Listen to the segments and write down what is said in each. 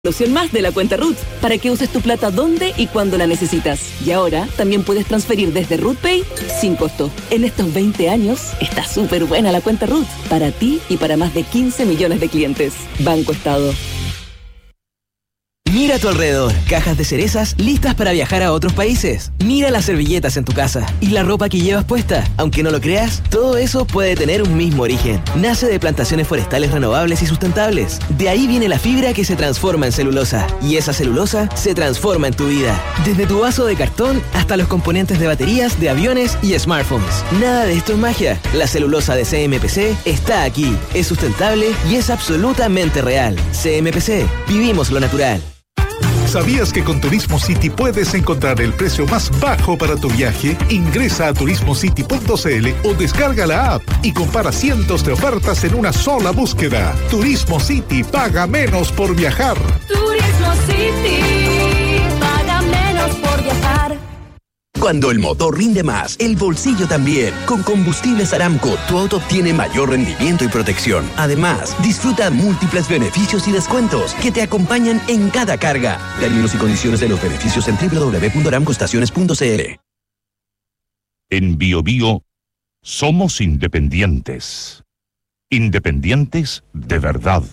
Solución más de la cuenta RUT, para que uses tu plata donde y cuando la necesitas. Y ahora también puedes transferir desde RUTPay sin costo. En estos 20 años está súper buena la cuenta RUT, para ti y para más de 15 millones de clientes. Banco Estado. Mira a tu alrededor, cajas de cerezas listas para viajar a otros países. Mira las servilletas en tu casa y la ropa que llevas puesta. Aunque no lo creas, todo eso puede tener un mismo origen. Nace de plantaciones forestales renovables y sustentables. De ahí viene la fibra que se transforma en celulosa. Y esa celulosa se transforma en tu vida. Desde tu vaso de cartón hasta los componentes de baterías, de aviones y smartphones. Nada de esto es magia. La celulosa de CMPC está aquí. Es sustentable y es absolutamente real. CMPC, vivimos lo natural. ¿Sabías que con Turismo City puedes encontrar el precio más bajo para tu viaje? Ingresa a turismocity.cl o descarga la app y compara cientos de ofertas en una sola búsqueda. Turismo City, paga menos por viajar. Turismo City, paga menos por viajar. Cuando el motor rinde más, el bolsillo también. Con Combustibles Aramco, tu auto obtiene mayor rendimiento y protección. Además, disfruta múltiples beneficios y descuentos que te acompañan en cada carga. Términos y condiciones de los beneficios en www.aramcoestaciones.cl. En BioBio somos independientes. Independientes de verdad.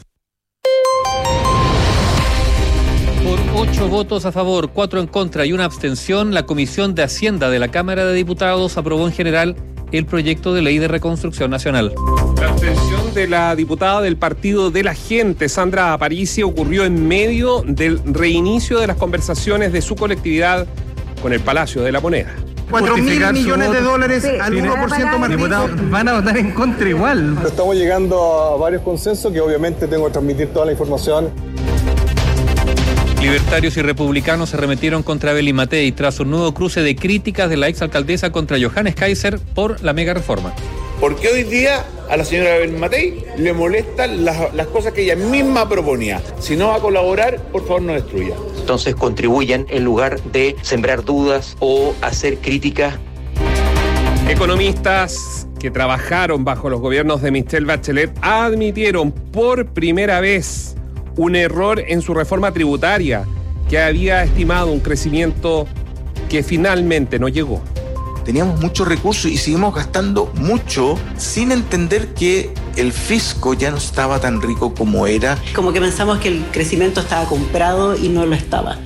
Por 8 votos a favor, 4 en contra y una abstención, la Comisión de Hacienda de la Cámara de Diputados aprobó en general el proyecto de ley de reconstrucción nacional. La abstención de la diputada del Partido de la Gente, Sandra Aparici, ocurrió en medio del reinicio de las conversaciones de su colectividad con el Palacio de la Moneda. 4.000 millones de dólares al 1% más. Diputados van a votar en contra igual. Estamos llegando a varios consensos que obviamente tengo que transmitir toda la información. Libertarios y republicanos se arremetieron contra Evelyn Matei tras un nuevo cruce de críticas de la exalcaldesa contra Johannes Kaiser por la mega reforma. Porque hoy día a la señora Evelyn Matei le molestan las cosas que ella misma proponía. Si no va a colaborar, por favor no destruya. Entonces contribuyen en lugar de sembrar dudas o hacer críticas. Economistas que trabajaron bajo los gobiernos de Michelle Bachelet admitieron por primera vez un error en su reforma tributaria, que había estimado un crecimiento que finalmente no llegó. Teníamos muchos recursos y seguimos gastando mucho sin entender que el fisco ya no estaba tan rico como era. Como que pensamos que el crecimiento estaba comprado y no lo estaba.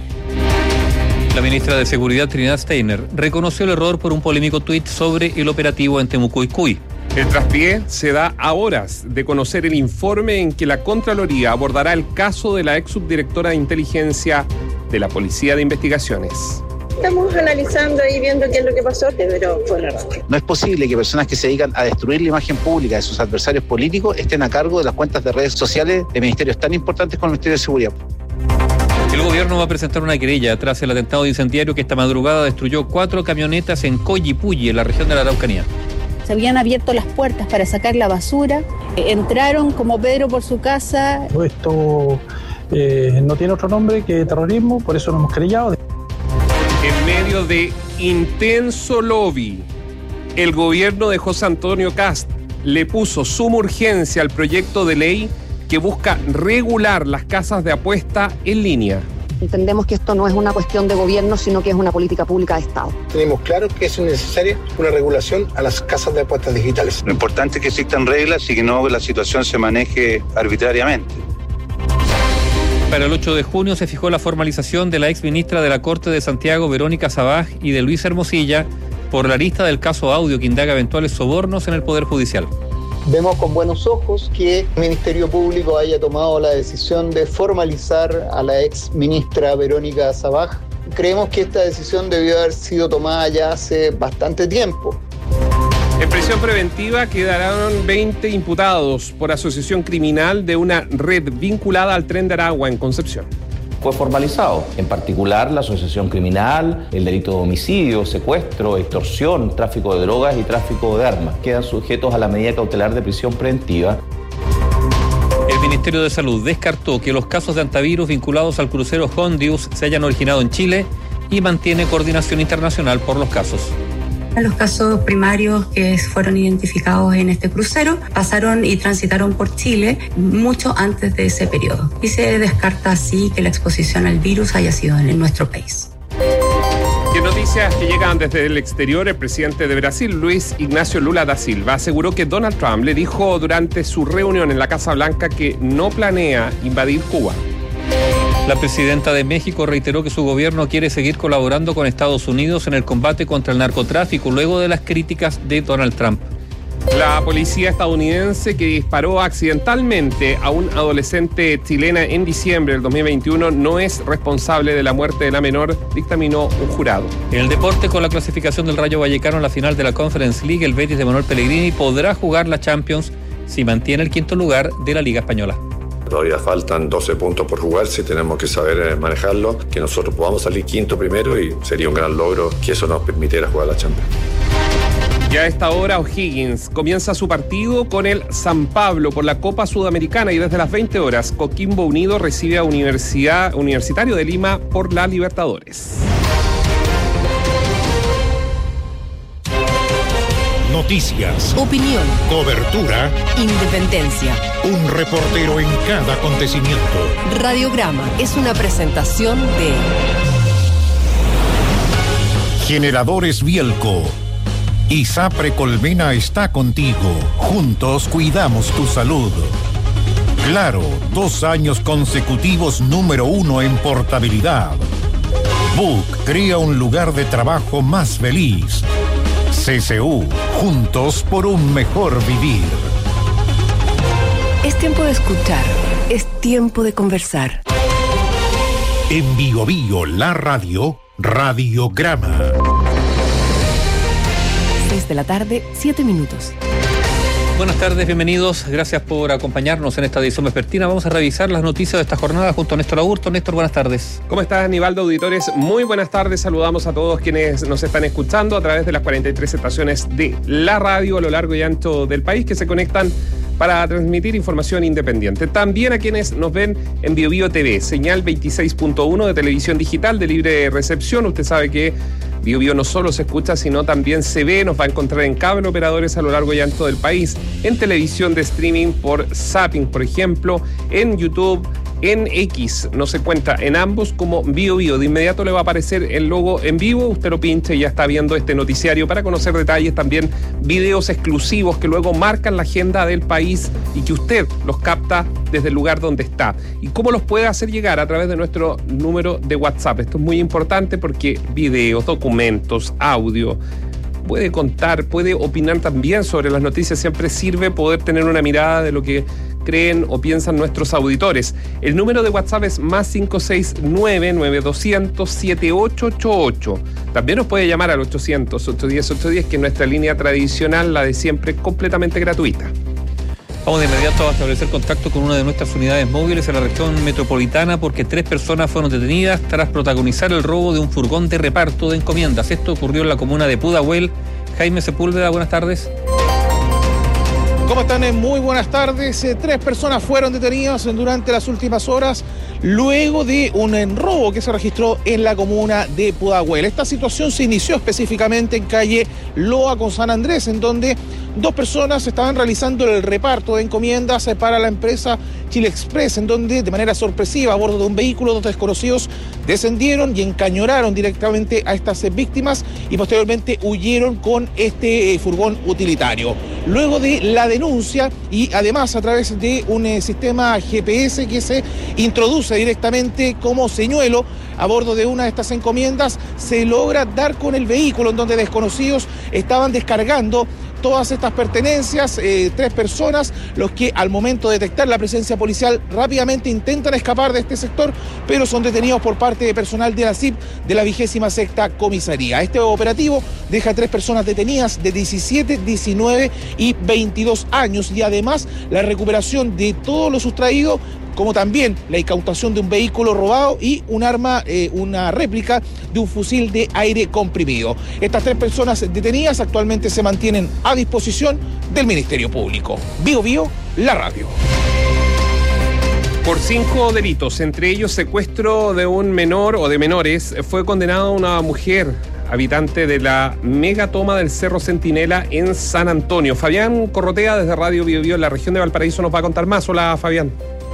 La ministra de Seguridad, Trinidad Steiner, reconoció el error por un polémico tuit sobre el operativo en Temucuicui. El traspié se da a horas de conocer el informe en que la Contraloría abordará el caso de la ex subdirectora de inteligencia de la Policía de Investigaciones. Estamos analizando y viendo qué es lo que pasó, pero fue un error. No es posible que personas que se dedican a destruir la imagen pública de sus adversarios políticos estén a cargo de las cuentas de redes sociales de ministerios tan importantes como el Ministerio de Seguridad. El gobierno va a presentar una querella tras el atentado incendiario que esta madrugada destruyó 4 camionetas en Collipulli, en la región de la Araucanía. Se habían abierto las puertas para sacar la basura, entraron como Pedro por su casa. Esto no tiene otro nombre que terrorismo, por eso nos hemos querellado. En medio de intenso lobby, el gobierno de José Antonio Kast le puso suma urgencia al proyecto de ley que busca regular las casas de apuesta en línea. Entendemos que esto no es una cuestión de gobierno, sino que es una política pública de Estado. Tenemos claro que es necesaria una regulación a las casas de apuestas digitales. Lo importante es que existan reglas y que no la situación se maneje arbitrariamente. Para el 8 de junio se fijó la formalización de la exministra de la Corte de Santiago, Verónica Sabaj, y de Luis Hermosilla por la lista del caso Audio que indaga eventuales sobornos en el Poder Judicial. Vemos con buenos ojos que el Ministerio Público haya tomado la decisión de formalizar a la ex ministra Verónica Sabaj. Creemos que esta decisión debió haber sido tomada ya hace bastante tiempo. En prisión preventiva quedaron 20 imputados por asociación criminal de una red vinculada al Tren de Aragua en Concepción. Fue formalizado, en particular la asociación criminal, el delito de homicidio, secuestro, extorsión, tráfico de drogas y tráfico de armas. Quedan sujetos a la medida cautelar de prisión preventiva. El Ministerio de Salud descartó que los casos de antivirus vinculados al crucero Hondius se hayan originado en Chile y mantiene coordinación internacional por los casos. Los casos primarios que fueron identificados en este crucero pasaron y transitaron por Chile mucho antes de ese periodo. Y se descarta así que la exposición al virus haya sido en nuestro país. Y en noticias que llegan desde el exterior, el presidente de Brasil, Luis Ignacio Lula da Silva, aseguró que Donald Trump le dijo durante su reunión en la Casa Blanca que no planea invadir Cuba. La presidenta de México reiteró que su gobierno quiere seguir colaborando con Estados Unidos en el combate contra el narcotráfico, luego de las críticas de Donald Trump. La policía estadounidense que disparó accidentalmente a un adolescente chilena en diciembre del 2021 no es responsable de la muerte de la menor, dictaminó un jurado. En el deporte, con la clasificación del Rayo Vallecano en la final de la Conference League, el Betis de Manuel Pellegrini podrá jugar la Champions si mantiene el quinto lugar de la Liga Española. Todavía faltan 12 puntos por jugarse, tenemos que saber manejarlo, que nosotros podamos salir quinto primero y sería un gran logro que eso nos permitiera jugar la Champions. Y a esta hora O'Higgins comienza su partido con el San Pablo por la Copa Sudamericana y desde las 20 horas Coquimbo Unido recibe a Universitario de Lima por la Libertadores. Noticias, opinión, cobertura, independencia. Un reportero en cada acontecimiento. Radiograma es una presentación de Generadores Bielco. ISAPRE Colmena está contigo. Juntos cuidamos tu salud. Claro, 2 años consecutivos número 1 en portabilidad. Book crea un lugar de trabajo más feliz. CCU, juntos por un mejor vivir. Es tiempo de escuchar, es tiempo de conversar. En Bio Bio, la radio, Radiograma. 6 de la tarde, 7 minutos. Buenas tardes, bienvenidos. Gracias por acompañarnos en esta edición vespertina. Vamos a revisar las noticias de esta jornada junto a Néstor Augusto. Néstor, buenas tardes. ¿Cómo estás, Aníbaldo? Auditores, muy buenas tardes. Saludamos a todos quienes nos están escuchando a través de las 43 estaciones de la radio a lo largo y ancho del país que se conectan para transmitir información independiente. También a quienes nos ven en Bio Bio TV, señal 26.1 de televisión digital de libre recepción. Usted sabe que Bio Bio no solo se escucha, sino también se ve. Nos va a encontrar en cable operadores a lo largo y ancho del país, en televisión de streaming por Zapping, por ejemplo, en YouTube, en X, no se cuenta en ambos como Bio Bio. De inmediato le va a aparecer el logo en vivo, usted lo pincha y ya está viendo este noticiario para conocer detalles, también videos exclusivos que luego marcan la agenda del país y que usted los capta desde el lugar donde está. ¿Y cómo los puede hacer llegar? A través de nuestro número de WhatsApp. Esto es muy importante porque videos, documentos, audio, puede contar, puede opinar también sobre las noticias. Siempre sirve poder tener una mirada de lo que creen o piensan nuestros auditores. El número de WhatsApp es más 569-9200-7888. También nos puede llamar al 800-810-810, que es nuestra línea tradicional, la de siempre, completamente gratuita. Vamos de inmediato a establecer contacto con una de nuestras unidades móviles en la región metropolitana porque 3 personas fueron detenidas tras protagonizar el robo de un furgón de reparto de encomiendas. Esto ocurrió en la comuna de Pudahuel. Jaime Sepúlveda, buenas tardes. ¿Cómo están? Muy buenas tardes. 3 personas fueron detenidas durante las últimas horas luego de un robo que se registró en la comuna de Pudahuel. Esta situación se inició específicamente en calle Loa con San Andrés, en donde 2 personas estaban realizando el reparto de encomiendas para la empresa Chile Express, en donde de manera sorpresiva a bordo de un vehículo 2 desconocidos descendieron y encañonaron directamente a estas víctimas y posteriormente huyeron con este furgón utilitario. Luego de la denuncia y además a través de un sistema GPS que se introduce directamente como señuelo a bordo de una de estas encomiendas, se logra dar con el vehículo en donde desconocidos estaban descargando todas estas pertenencias. 3 personas, los que al momento de detectar la presencia policial rápidamente intentan escapar de este sector, pero son detenidos por parte de personal de la CIP de la 26ª comisaría. Este operativo deja a 3 personas detenidas de 17, 19 y 22 años y además la recuperación de todo lo sustraído, como también la incautación de un vehículo robado y un arma, una réplica de un fusil de aire comprimido. Estas 3 personas detenidas actualmente se mantienen a disposición del Ministerio Público. Bio Bio, la radio. Por 5 delitos, entre ellos secuestro de un menor o de menores, fue condenada una mujer habitante de la megatoma del Cerro Centinela en San Antonio. Fabián Corrotea desde Radio Bio Bio en la región de Valparaíso nos va a contar más. Hola, Fabián.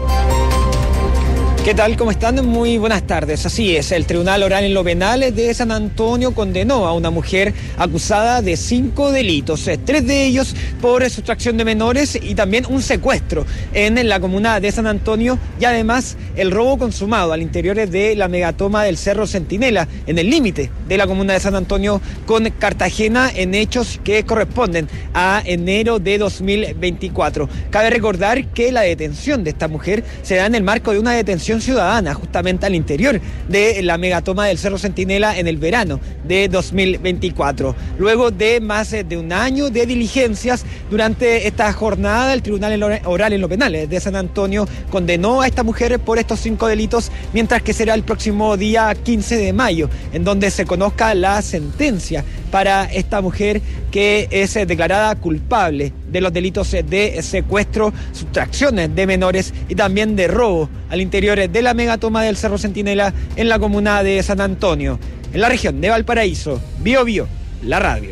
¿Qué tal? ¿Cómo están? Muy buenas tardes. Así es, el Tribunal Oral en lo Penal de San Antonio condenó a una mujer acusada de 5 delitos, 3 de ellos por sustracción de menores y también un secuestro en la comuna de San Antonio y además el robo consumado al interior de la megatoma del Cerro Centinela, en el límite de la comuna de San Antonio con Cartagena, en hechos que corresponden a enero de 2024. Cabe recordar que la detención de esta mujer se da en el marco de una detención ciudadana justamente al interior de la megatoma del Cerro Centinela en el verano de 2024. Luego de más de un año de diligencias durante esta jornada, el Tribunal Oral en lo Penal de San Antonio condenó a esta mujer por estos 5 delitos, mientras que será el próximo día 15 de mayo en donde se conozca la sentencia para esta mujer, que es declarada culpable de los delitos de secuestro, sustracciones de menores y también de robo al interior de la megatoma del Cerro Centinela en la comuna de San Antonio, en la región de Valparaíso. Bio Bio, la radio.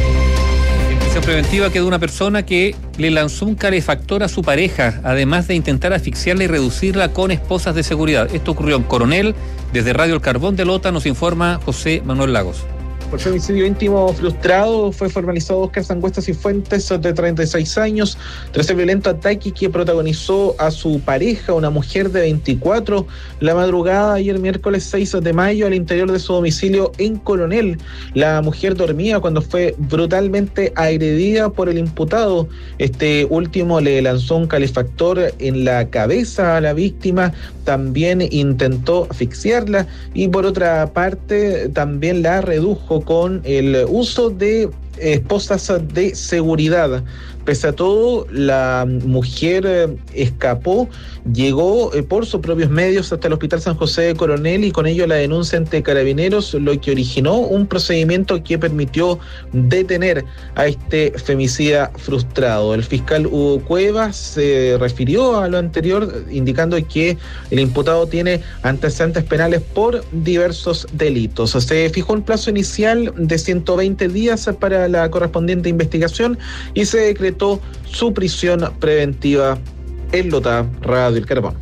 En prisión preventiva quedó una persona que le lanzó un calefactor a su pareja, además de intentar asfixiarla y reducirla con esposas de seguridad. Esto ocurrió en Coronel. Desde Radio El Carbón de Lota nos informa José Manuel Lagos. Por femicidio íntimo frustrado fue formalizado Óscar Sangüesta Cifuentes, de 36 años, tras el violento ataque que protagonizó a su pareja, una mujer de 24, la madrugada ayer miércoles 6 de mayo al interior de su domicilio en Coronel. La mujer dormía cuando fue brutalmente agredida por el imputado. Este último le lanzó un calefactor en la cabeza a la víctima, también intentó asfixiarla y por otra parte también la redujo con el uso de esposas de seguridad. Pese a todo, la mujer escapó, llegó por sus propios medios hasta el Hospital San José de Coronel y con ello la denuncia ante Carabineros, lo que originó un procedimiento que permitió detener a este femicida frustrado. El fiscal Hugo Cuevas se refirió a lo anterior, indicando que el imputado tiene antecedentes penales por diversos delitos. Se fijó un plazo inicial de 120 días para la correspondiente investigación y se decretó su prisión preventiva en Lota, Radio El Carbón.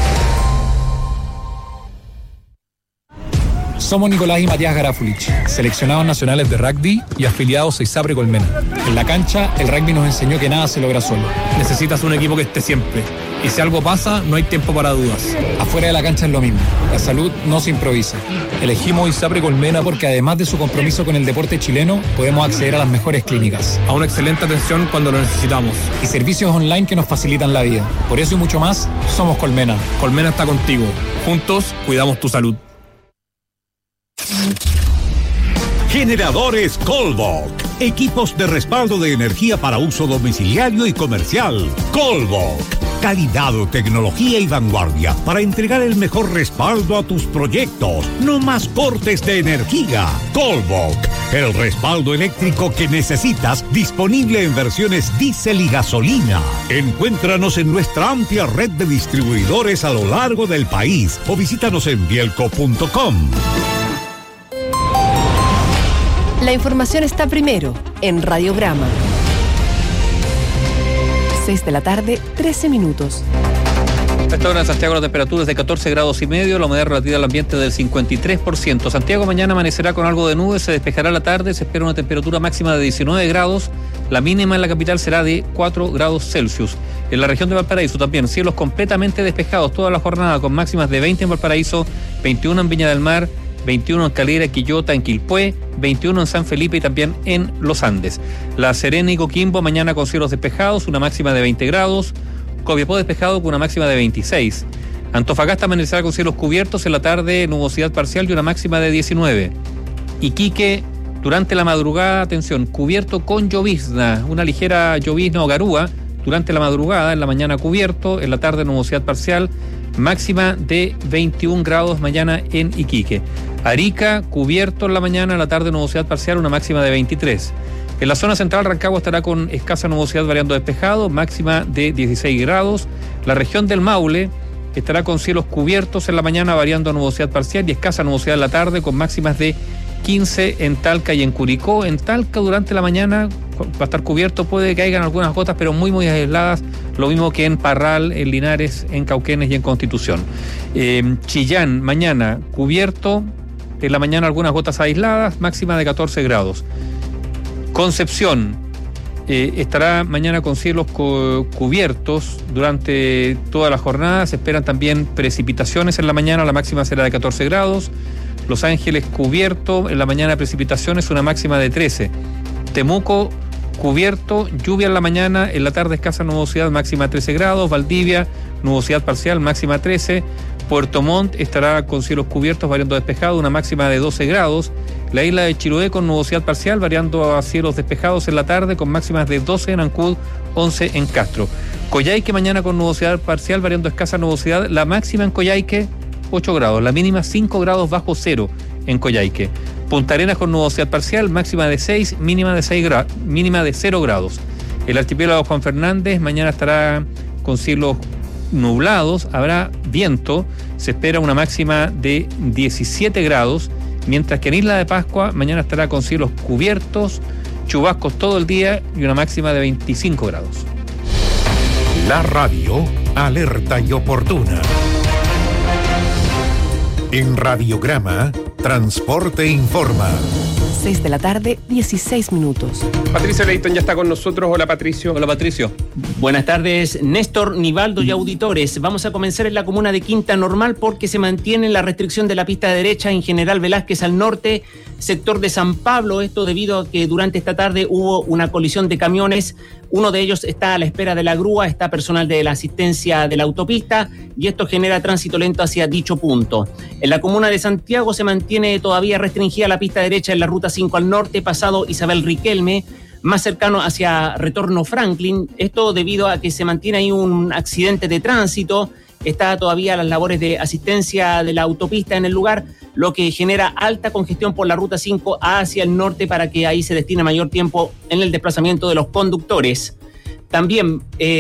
Somos Nicolás y Matías Garafulich, seleccionados nacionales de rugby y afiliados a ISAPRE Colmena. En la cancha, el rugby nos enseñó que nada se logra solo. Necesitas un equipo que esté siempre. Y si algo pasa, no hay tiempo para dudas. Afuera de la cancha es lo mismo. La salud no se improvisa. Elegimos ISAPRE Colmena porque además de su compromiso con el deporte chileno, podemos acceder a las mejores clínicas, a una excelente atención cuando lo necesitamos y servicios online que nos facilitan la vida. Por eso y mucho más, somos Colmena. Colmena está contigo. Juntos, cuidamos tu salud. Generadores Colbok. Equipos de respaldo de energía para uso domiciliario y comercial. Colbok. Calidad, tecnología y vanguardia para entregar el mejor respaldo a tus proyectos. No más cortes de energía. Colbok. El respaldo eléctrico que necesitas, disponible en versiones diésel y gasolina. Encuéntranos en nuestra amplia red de distribuidores a lo largo del país o visítanos en bielco.com. La información está primero en Radio Brahma. 6 de la tarde, 13 minutos. A esta hora en Santiago la temperatura es de 14 grados y medio, la humedad relativa al ambiente del 53%. Santiago mañana amanecerá con algo de nubes, se despejará la tarde, se espera una temperatura máxima de 19 grados, la mínima en la capital será de 4 grados Celsius. En la región de Valparaíso también cielos completamente despejados toda la jornada, con máximas de 20 en Valparaíso, 21 en Viña del Mar, 21 en Calera, Quillota, en Quilpué, 21 en San Felipe y también en Los Andes. La Serena y Coquimbo mañana con cielos despejados, una máxima de 20 grados. Copiapó despejado con una máxima de 26. Antofagasta amanecerá con cielos cubiertos, en la tarde nubosidad parcial y una máxima de 19. Iquique durante la madrugada, atención, cubierto con llovizna, una ligera llovizna o garúa durante la madrugada, en la mañana cubierto, en la tarde nubosidad parcial, máxima de 21 grados mañana en Iquique. Arica, cubierto en la mañana, en la tarde nubosidad parcial, una máxima de 23. En la zona central, Rancagua estará con escasa nubosidad variando despejado, máxima de 16 grados. La región del Maule estará con cielos cubiertos en la mañana variando nubosidad parcial y escasa nubosidad en la tarde con máximas de 15 en Talca y en Curicó. En Talca durante la mañana va a estar cubierto, puede que caigan algunas gotas, pero muy muy aisladas, lo mismo que en Parral, en Linares, en Cauquenes y en Constitución. Chillán, mañana cubierto, en la mañana algunas gotas aisladas, máxima de 14 grados. Concepción estará mañana con cielos cubiertos durante toda la jornada, se esperan también precipitaciones en la mañana, la máxima será de 14 grados. Los Ángeles cubierto, en la mañana precipitaciones, una máxima de 13. Temuco cubierto, lluvia en la mañana, en la tarde escasa nubosidad, máxima 13 grados. Valdivia, nubosidad parcial, máxima 13. Puerto Montt estará con cielos cubiertos, variando despejado, una máxima de 12 grados. La isla de Chiloé con nubosidad parcial, variando a cielos despejados en la tarde, con máximas de 12 en Ancud, 11 en Castro. Coyhaique mañana con nubosidad parcial, variando escasa nubosidad, la máxima en Coyhaique 8 grados, la mínima 5 grados bajo cero en Coyhaique. Punta Arenas con nubosidad parcial, máxima de 6, mínima de 0 grados. El archipiélago Juan Fernández mañana estará con cielos nublados, habrá viento, se espera una máxima de 17 grados, mientras que en Isla de Pascua mañana estará con cielos cubiertos, chubascos todo el día y una máxima de 25 grados. La radio alerta y oportuna. En Radiograma, Transporte Informa. 6 de la tarde, 16 minutos. Patricio Leighton ya está con nosotros. Hola, Patricio. Hola, Patricio. Buenas tardes, Néstor, Nivaldo y auditores. Vamos a comenzar en la comuna de Quinta Normal porque se mantiene la restricción de la pista de derecha en General Velázquez al norte, sector de San Pablo. Esto debido a que durante esta tarde hubo una colisión de camiones. Uno de ellos está a la espera de la grúa, está personal de la asistencia de la autopista y esto genera tránsito lento hacia dicho punto. En la comuna de Santiago se mantiene todavía restringida la pista derecha en la ruta 5 al norte, pasado Isabel Riquelme, más cercano hacia Retorno Franklin. Esto debido a que se mantiene ahí un accidente de tránsito. Está todavía las labores de asistencia de la autopista en el lugar, lo que genera alta congestión por la ruta 5 hacia el norte para que ahí se destine mayor tiempo en el desplazamiento de los conductores. También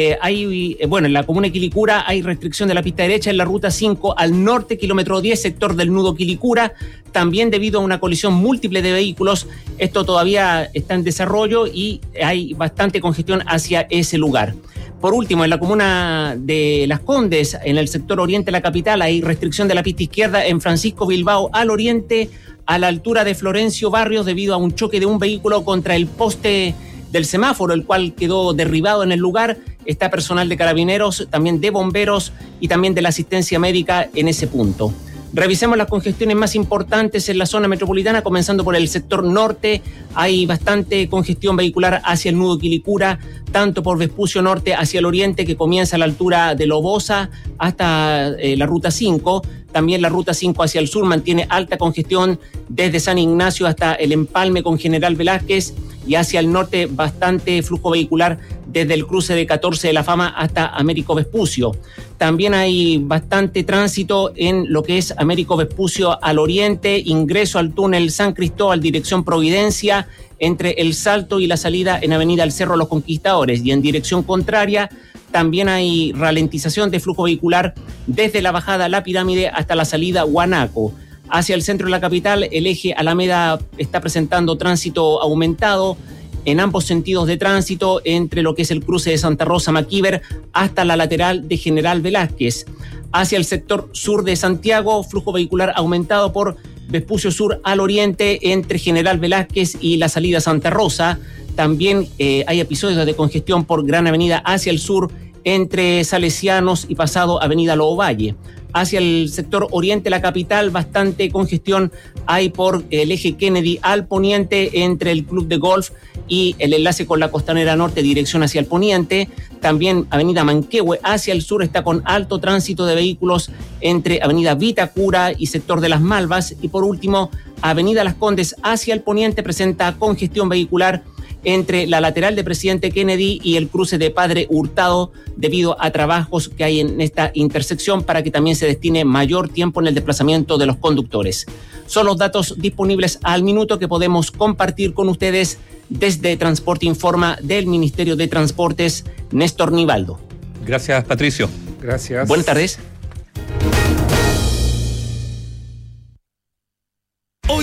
en la comuna de Quilicura hay restricción de la pista derecha en la ruta 5 al norte, kilómetro 10, sector del nudo Quilicura, también debido a una colisión múltiple de vehículos. Esto todavía está en desarrollo y hay bastante congestión hacia ese lugar. Por último, en la comuna de Las Condes, en el sector oriente de la capital, hay restricción de la pista izquierda en Francisco Bilbao al oriente, a la altura de Florencio Barrios, debido a un choque de un vehículo contra el poste del semáforo, el cual quedó derribado en el lugar. Está personal de carabineros, también de bomberos y también de la asistencia médica en ese punto. Revisemos las congestiones más importantes en la zona metropolitana, comenzando por el sector norte. Hay bastante congestión vehicular hacia el nudo Quilicura, tanto por Vespucio Norte hacia el oriente, que comienza a la altura de Lobosa hasta la ruta 5. También la ruta 5 hacia el sur mantiene alta congestión desde San Ignacio hasta el empalme con General Velázquez, y hacia el norte bastante flujo vehicular desde el cruce de 14 de la Fama hasta Américo Vespucio. También hay bastante tránsito en lo que es Américo Vespucio al oriente, ingreso al túnel San Cristóbal, dirección Providencia, entre el Salto y la salida en Avenida El Cerro Los Conquistadores, y en dirección contraria también hay ralentización de flujo vehicular desde la bajada La Pirámide hasta la salida Guanaco. Hacia el centro de la capital, el eje Alameda está presentando tránsito aumentado en ambos sentidos de tránsito, entre lo que es el cruce de Santa Rosa Maquíver hasta la lateral de General Velázquez. Hacia el sector sur de Santiago, flujo vehicular aumentado por Vespucio Sur al oriente, entre General Velázquez y la salida Santa Rosa. También hay episodios de congestión por Gran Avenida hacia el sur, entre Salesianos y pasado Avenida Lobo Valle. Hacia el sector oriente de la capital, bastante congestión hay por el eje Kennedy al poniente, entre el Club de Golf y el enlace con la Costanera Norte, dirección hacia el poniente. También Avenida Manquehue hacia el sur está con alto tránsito de vehículos entre Avenida Vitacura y sector de Las Malvas. Y por último, Avenida Las Condes hacia el poniente presenta congestión vehicular entre la lateral de Presidente Kennedy y el cruce de Padre Hurtado, debido a trabajos que hay en esta intersección para que también se destine mayor tiempo en el desplazamiento de los conductores. Son los datos disponibles al minuto que podemos compartir con ustedes desde Transporte Informa del Ministerio de Transportes. Néstor Nivaldo. Gracias, Patricio. Gracias. Buenas tardes. Hoy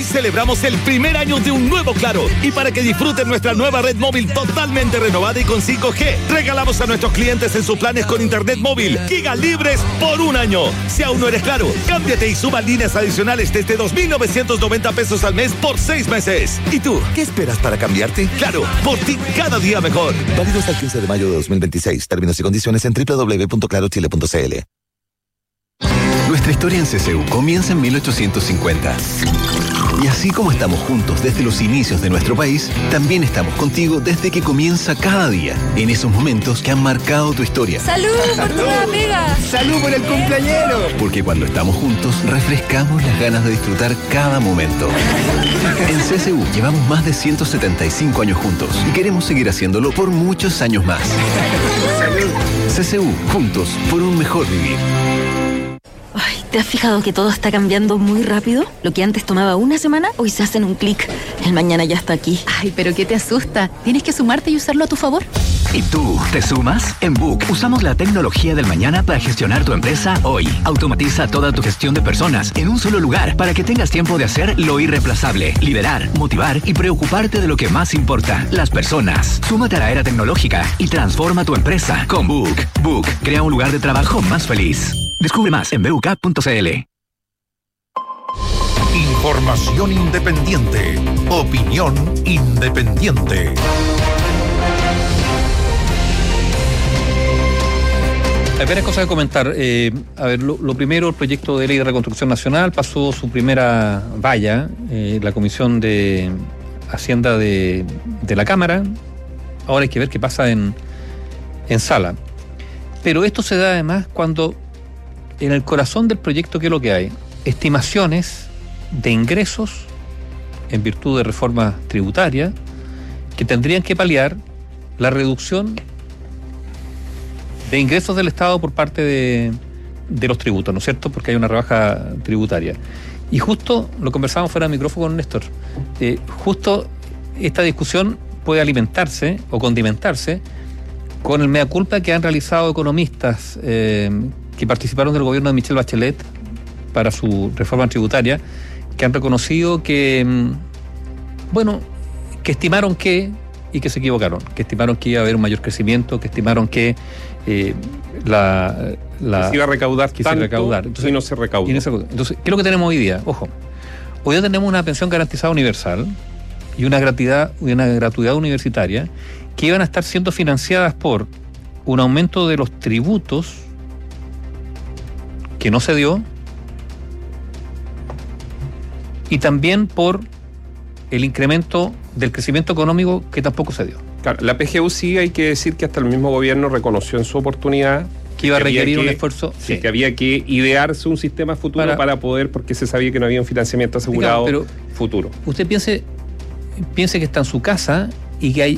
Hoy celebramos el primer año de un nuevo Claro. Y para que disfruten nuestra nueva red móvil totalmente renovada y con 5G, regalamos a nuestros clientes en sus planes con internet móvil gigas libres por un año. Si aún no eres Claro, cámbiate y suba líneas adicionales desde 2.990 pesos al mes por 6 meses. ¿Y tú, qué esperas para cambiarte? Claro, por ti cada día mejor. Válido hasta el 15 de mayo de 2026. Términos y condiciones en www.clarochile.cl. Nuestra historia en CCU comienza en 1850. Y así como estamos juntos desde los inicios de nuestro país, también estamos contigo desde que comienza cada día, en esos momentos que han marcado tu historia. ¡Salud por tu nueva pega! ¡Salud por el cumpleañero! Porque cuando estamos juntos, refrescamos las ganas de disfrutar cada momento. En CCU llevamos más de 175 años juntos y queremos seguir haciéndolo por muchos años más. CCU, juntos por un mejor vivir. Ay, ¿te has fijado que todo está cambiando muy rápido? Lo que antes tomaba una semana, hoy se hace en un clic. El mañana ya está aquí. Ay, pero ¿qué te asusta? Tienes que sumarte y usarlo a tu favor. ¿Y tú, te sumas? En Book usamos la tecnología del mañana para gestionar tu empresa hoy. Automatiza toda tu gestión de personas en un solo lugar para que tengas tiempo de hacer lo irreemplazable, liderar, motivar y preocuparte de lo que más importa, las personas. Súmate a la era tecnológica y transforma tu empresa con Book. Book crea un lugar de trabajo más feliz. Descubre más en buk.cl. Información independiente. Opinión independiente. Hay varias cosas que comentar. A ver, lo primero, el proyecto de ley de reconstrucción nacional pasó su primera valla, la Comisión de Hacienda de la Cámara. Ahora hay que ver qué pasa en sala. Pero esto se da además cuando en el corazón del proyecto, ¿qué es lo que hay? Estimaciones de ingresos en virtud de reformas tributarias que tendrían que paliar la reducción de ingresos del Estado por parte de los tributos, ¿no es cierto? Porque hay una rebaja tributaria. Y justo, lo conversábamos fuera del micrófono con Néstor, justo esta discusión puede alimentarse o condimentarse con el mea culpa que han realizado economistas que participaron del gobierno de Michelle Bachelet para su reforma tributaria, que han reconocido que, que estimaron que, y que se equivocaron, que estimaron que iba a haber un mayor crecimiento, que estimaron que se iba a recaudar Entonces, y no se recaudó. Entonces, ¿qué es lo que tenemos hoy día? Ojo, hoy día tenemos una pensión garantizada universal y una gratuidad universitaria que iban a estar siendo financiadas por un aumento de los tributos que no se dio y también por el incremento del crecimiento económico que tampoco se dio. Claro, la PGU sí hay que decir que hasta el mismo gobierno reconoció en su oportunidad que iba a requerir un esfuerzo. Sí, que había que idearse un sistema futuro para poder, porque se sabía que no había un financiamiento asegurado futuro. Usted piense que está en su casa y que hay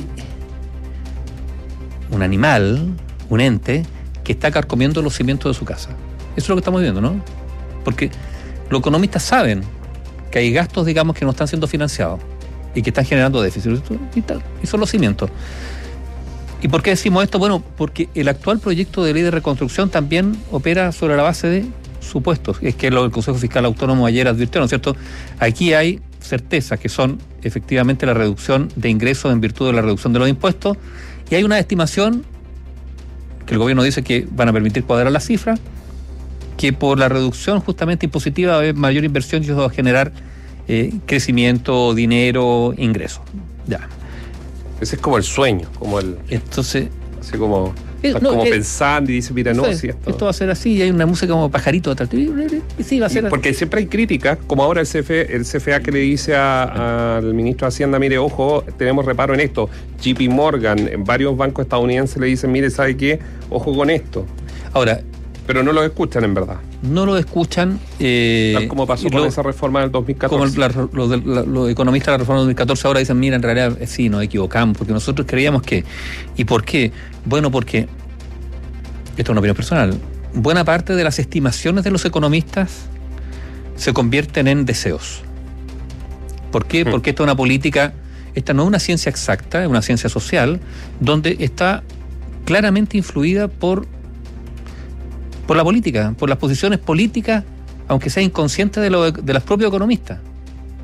un animal, un ente, que está carcomiendo los cimientos de su casa. Eso es lo que estamos viendo, ¿no? Porque los economistas saben que hay gastos, digamos, que no están siendo financiados y que están generando déficit y son los cimientos. ¿Y por qué decimos esto? Bueno, porque el actual proyecto de ley de reconstrucción también opera sobre la base de supuestos. Es que lo que el Consejo Fiscal Autónomo ayer advirtió, ¿no es cierto? Aquí hay certezas que son efectivamente la reducción de ingresos en virtud de la reducción de los impuestos, y hay una estimación que el gobierno dice que van a permitir cuadrar las cifras, que por la reducción justamente impositiva va a haber mayor inversión y eso va a generar crecimiento, dinero, ingresos. Ya. Ese es como el sueño, como el... Entonces... Así como... pensando y dice, mira, no, si esto va a ser así, y hay una música como pajarito atrás. Y sí, va a ser porque siempre hay críticas, como ahora el CFA que le dice al ministro de Hacienda, mire, ojo, tenemos reparo en esto. JP Morgan, varios bancos estadounidenses le dicen, mire, ¿sabe qué? Ojo con esto. Ahora... Pero no lo escuchan, en verdad. No lo escuchan. Tal como pasó con esa reforma del 2014. Como los economistas de la reforma del 2014 ahora dicen, mira, en realidad sí, nos equivocamos, porque nosotros creíamos que... ¿Y por qué? Bueno, porque, esto es una opinión personal, buena parte de las estimaciones de los economistas se convierten en deseos. ¿Por qué? Porque esta es una política, esta no es una ciencia exacta, es una ciencia social, donde está claramente influida por la política, por las posiciones políticas, aunque sea inconsciente de los propios economistas.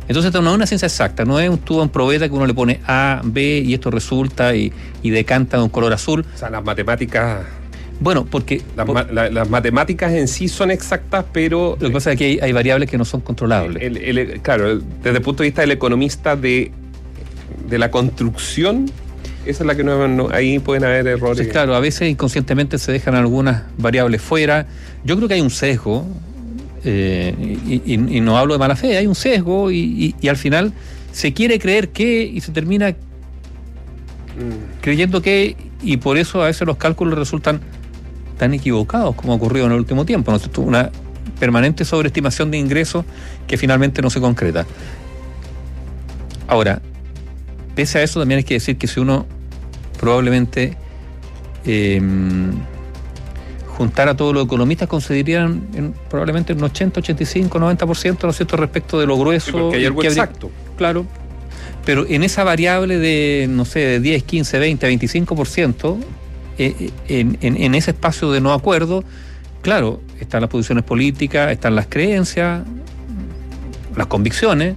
Entonces esto no es una ciencia exacta, no es un tubo en probeta que uno le pone A, B y esto resulta y decanta de un color azul. O sea, las matemáticas... Bueno, porque... Las matemáticas en sí son exactas, pero... Lo que pasa es que hay variables que no son controlables. Claro, desde el punto de vista del economista de la construcción, esa es la que ahí pueden haber errores. Entonces, claro, a veces inconscientemente se dejan algunas variables fuera. Yo creo que hay un sesgo, y no hablo de mala fe, hay un sesgo y al final se quiere creer que y se termina creyendo que, y por eso a veces los cálculos resultan tan equivocados como ha ocurrido en el último tiempo, ¿no? Una permanente sobreestimación de ingresos que finalmente no se concreta. Ahora, pese a eso también hay que decir que si uno probablemente juntara a todos los economistas, concederían probablemente un 80, 85, 90%, ¿no es cierto?, respecto de lo grueso. Sí, porque hay algo exacto. Claro, pero en esa variable de, no sé, de 10, 15, 20, 25%, en ese espacio de no acuerdo, claro, están las posiciones políticas, están las creencias, las convicciones.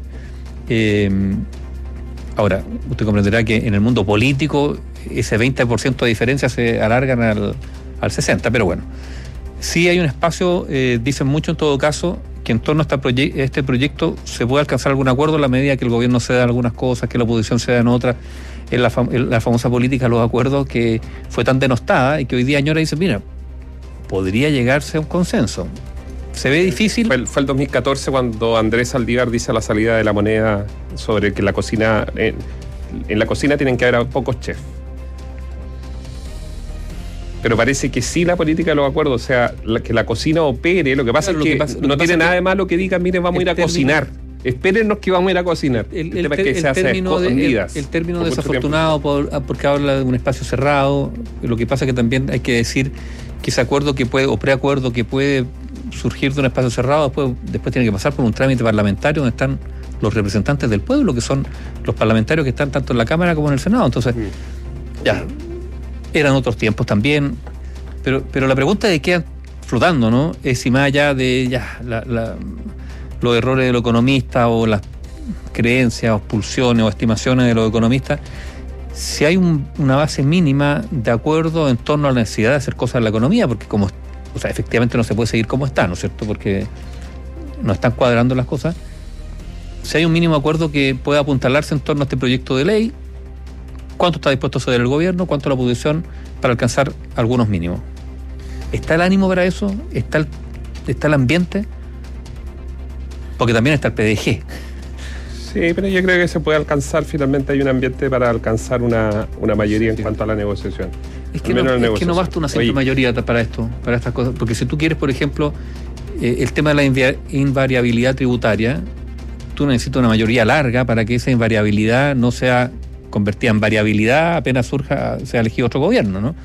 Ahora, usted comprenderá que en el mundo político ese 20% de diferencia se alargan al 60%, pero bueno, sí hay un espacio, dicen mucho en todo caso, que en torno a este proyecto se puede alcanzar algún acuerdo en la medida que el gobierno ceda algunas cosas, que la oposición ceda en otras, en la famosa política de los acuerdos que fue tan denostada y que hoy día Añora dice, mira, podría llegarse a un consenso. Se ve difícil. Fue el 2014 cuando Andrés Saldívar dice a la salida de La Moneda sobre que la cocina, en la cocina tienen que haber pocos chefs. Pero parece que sí la política de los acuerdos, o sea, que la cocina opere. Lo que pasa es que no tiene nada de malo que digan, miren, vamos a ir a cocinar. Espérennos que vamos a ir a cocinar. El término desafortunado porque habla de un espacio cerrado. Lo que pasa es que también hay que decir que ese acuerdo que puede, o preacuerdo que puede surgir de un espacio cerrado, después tiene que pasar por un trámite parlamentario donde están los representantes del pueblo, que son los parlamentarios que están tanto en la Cámara como en el Senado. Entonces, ya, eran otros tiempos también, pero la pregunta de qué flotando, ¿no? Es si más allá de los errores de los economistas o las creencias o pulsiones o estimaciones de los economistas, si hay una base mínima de acuerdo en torno a la necesidad de hacer cosas en la economía, porque efectivamente no se puede seguir como está, ¿no es cierto? Porque no están cuadrando las cosas. Si hay un mínimo acuerdo que pueda apuntalarse en torno a este proyecto de ley, ¿cuánto está dispuesto a ceder el gobierno? ¿Cuánto la oposición para alcanzar algunos mínimos? ¿Está el ánimo para eso? ¿Está el ambiente? Porque también está el PDG. Sí, pero yo creo que se puede alcanzar, finalmente hay un ambiente para alcanzar una mayoría en cuanto a la negociación. Es que no basta una simple mayoría para estas cosas, porque si tú quieres, por ejemplo, el tema de la invariabilidad tributaria, tú necesitas una mayoría larga para que esa invariabilidad no sea convertida en variabilidad apenas sea elegido otro gobierno, ¿no?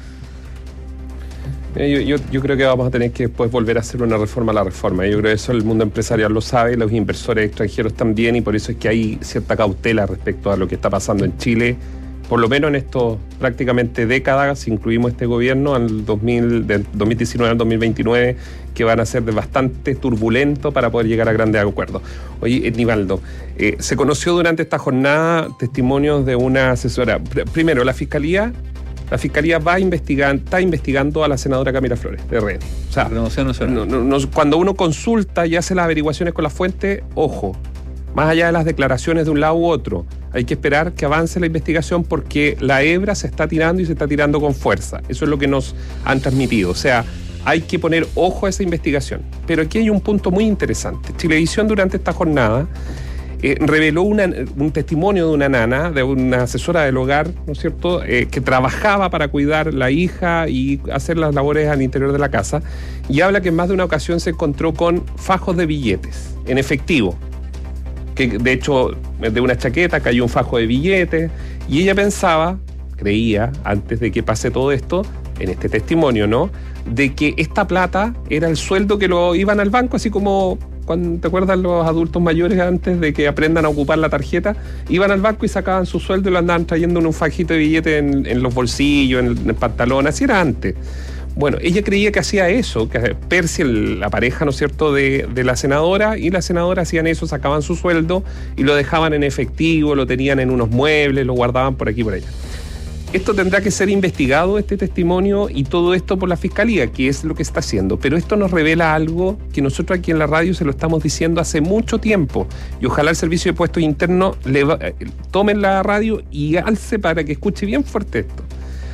Yo creo que vamos a tener que después volver a hacer una reforma a la reforma. Yo creo que eso el mundo empresarial lo sabe, los inversores extranjeros también, y por eso es que hay cierta cautela respecto a lo que está pasando en Chile, por lo menos en estos prácticamente décadas, si incluimos este gobierno, del 2019 al 2029, que van a ser bastante turbulentos para poder llegar a grandes acuerdos. Oye, Nivaldo, se conoció durante esta jornada testimonios de una asesora. Primero, la Fiscalía está investigando a la senadora Camila Flores, de RN. O sea, cuando uno consulta y hace las averiguaciones con la fuente, ojo, más allá de las declaraciones de un lado u otro, hay que esperar que avance la investigación porque la hebra se está tirando y se está tirando con fuerza. Eso es lo que nos han transmitido. O sea, hay que poner ojo a esa investigación. Pero aquí hay un punto muy interesante. Chilevisión durante esta jornada reveló un testimonio de una nana, de una asesora del hogar, ¿no es cierto?, que trabajaba para cuidar la hija y hacer las labores al interior de la casa, y habla que en más de una ocasión se encontró con fajos de billetes en efectivo, que de hecho de una chaqueta cayó un fajo de billetes, y ella creía, antes de que pase todo esto, en este testimonio, ¿no?, de que esta plata era el sueldo que lo iban al banco, así como cuando, ¿te acuerdas los adultos mayores antes de que aprendan a ocupar la tarjeta? Iban al banco y sacaban su sueldo y lo andaban trayendo en un fajito de billete en los bolsillos, en el pantalón, así era antes. Bueno, ella creía que hacía eso, que Percy, la pareja, ¿no es cierto?, de la senadora, y la senadora hacían eso, sacaban su sueldo y lo dejaban en efectivo, lo tenían en unos muebles, lo guardaban por aquí y por allá. Esto tendrá que ser investigado, este testimonio, y todo esto por la Fiscalía, que es lo que está haciendo. Pero esto nos revela algo que nosotros aquí en la radio se lo estamos diciendo hace mucho tiempo. Y ojalá el Servicio de Puestos Internos tomen la radio y alce para que escuche bien fuerte esto.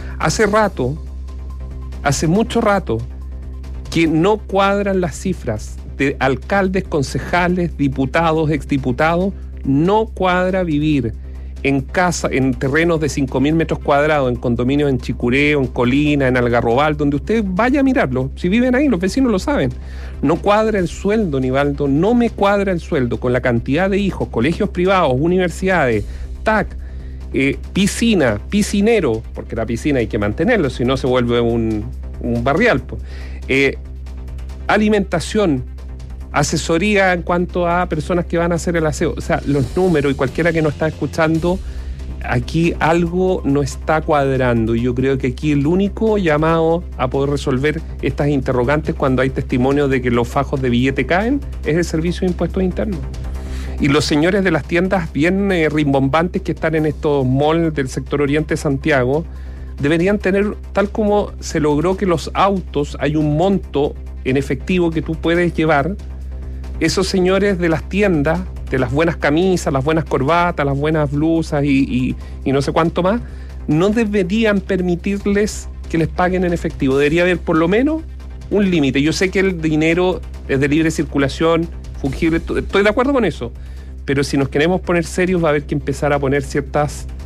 Hace mucho rato, que no cuadran las cifras de alcaldes, concejales, diputados, exdiputados. No cuadra vivir en casa, en terrenos de 5.000 metros cuadrados, en condominios en Chicureo, en Colina, en Algarrobal, donde usted vaya a mirarlo. Si viven ahí, los vecinos lo saben. No cuadra el sueldo, Nivaldo, no me cuadra el sueldo con la cantidad de hijos, colegios privados, universidades, TAC, piscina, piscinero, porque la piscina hay que mantenerlo, si no se vuelve un barrial. Alimentación, asesoría en cuanto a personas que van a hacer el aseo. O sea, los números, y cualquiera que nos está escuchando, aquí algo no está cuadrando, y yo creo que aquí el único llamado a poder resolver estas interrogantes cuando hay testimonios de que los fajos de billete caen es el Servicio de Impuestos Internos. Y los señores de las tiendas bien rimbombantes que están en estos malls del sector oriente de Santiago deberían tener, tal como se logró que los autos, hay un monto en efectivo que tú puedes llevar. Esos señores de las tiendas, de las buenas camisas, las buenas corbatas, las buenas blusas y no sé cuánto más, no deberían permitirles que les paguen en efectivo. Debería haber por lo menos un límite. Yo sé que el dinero es de libre circulación, fungible, estoy de acuerdo con eso, pero si nos queremos poner serios va a haber que empezar a poner cierto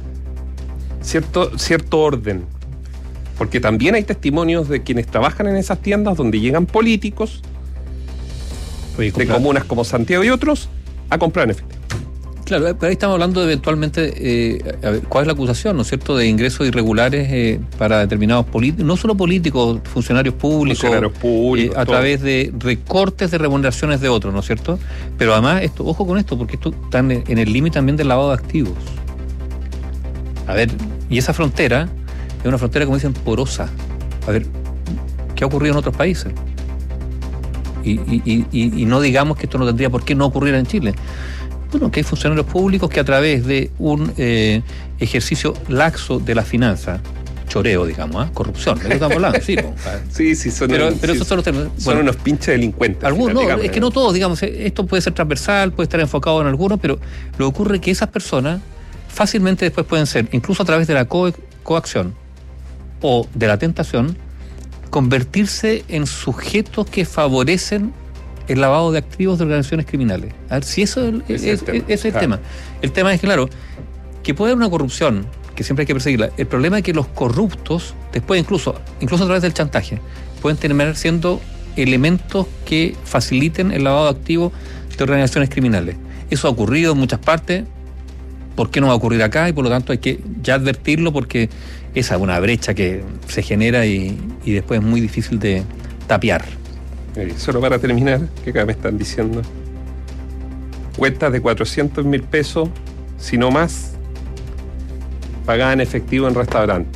orden. Porque también hay testimonios de quienes trabajan en esas tiendas donde llegan políticos de comunas como Santiago y otros a comprar en efectivo. Claro, pero ahí estamos hablando de eventualmente, a ver, ¿cuál es la acusación, no es cierto?, de ingresos irregulares para determinados políticos, no solo políticos, funcionarios públicos, a través de recortes de remuneraciones de otros, ¿no es cierto? Pero además, esto, ojo con esto, porque esto está en el límite también del lavado de activos. A ver, y esa frontera es una frontera, como dicen, porosa. A ver, ¿qué ha ocurrido en otros países? Y no digamos que esto no tendría por qué no ocurrir en Chile. Bueno, que hay funcionarios públicos que a través de un ejercicio laxo de la finanza, choreo, digamos, corrupción, ¿de qué estamos hablando? Sí, pero esos son los temas. Son unos pinches delincuentes. Algunos, no, es que no todos, digamos, esto puede ser transversal, puede estar enfocado en algunos, pero lo que ocurre es que esas personas fácilmente después pueden ser, incluso a través de la coacción o de la tentación, convertirse en sujetos que favorecen el lavado de activos de organizaciones criminales. A ver, si eso es el tema. El tema es que, claro, que puede haber una corrupción, que siempre hay que perseguirla. El problema es que los corruptos, después incluso a través del chantaje, pueden terminar siendo elementos que faciliten el lavado de activos de organizaciones criminales. Eso ha ocurrido en muchas partes. ¿Por qué no va a ocurrir acá? Y por lo tanto hay que ya advertirlo, porque esa es una brecha que se genera y después es muy difícil de tapiar. Solo para terminar, que acá me están diciendo, cuentas de 400.000 pesos, si no más, pagadas en efectivo en restaurantes.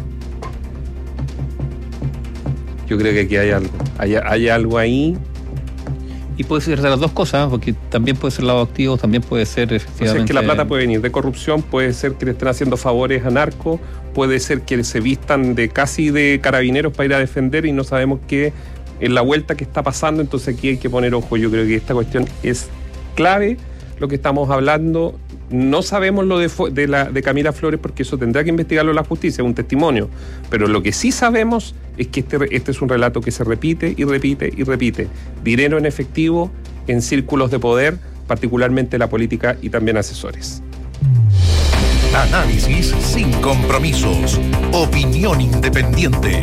Yo creo que aquí hay algo ahí. Y puede ser de las dos cosas, porque también puede ser lavado de activos, también puede ser efectivamente... O sea, es que la plata puede venir de corrupción, puede ser que le estén haciendo favores a narcos, puede ser que se vistan casi de carabineros para ir a defender y no sabemos qué es la vuelta que está pasando. Entonces aquí hay que poner ojo. Yo creo que esta cuestión es clave, lo que estamos hablando. No sabemos lo de Camila Flores, porque eso tendrá que investigarlo la justicia, es un testimonio. Pero lo que sí sabemos es que este es un relato que se repite y repite y repite. Dinero en efectivo en círculos de poder, particularmente la política y también asesores. Análisis sin compromisos. Opinión independiente.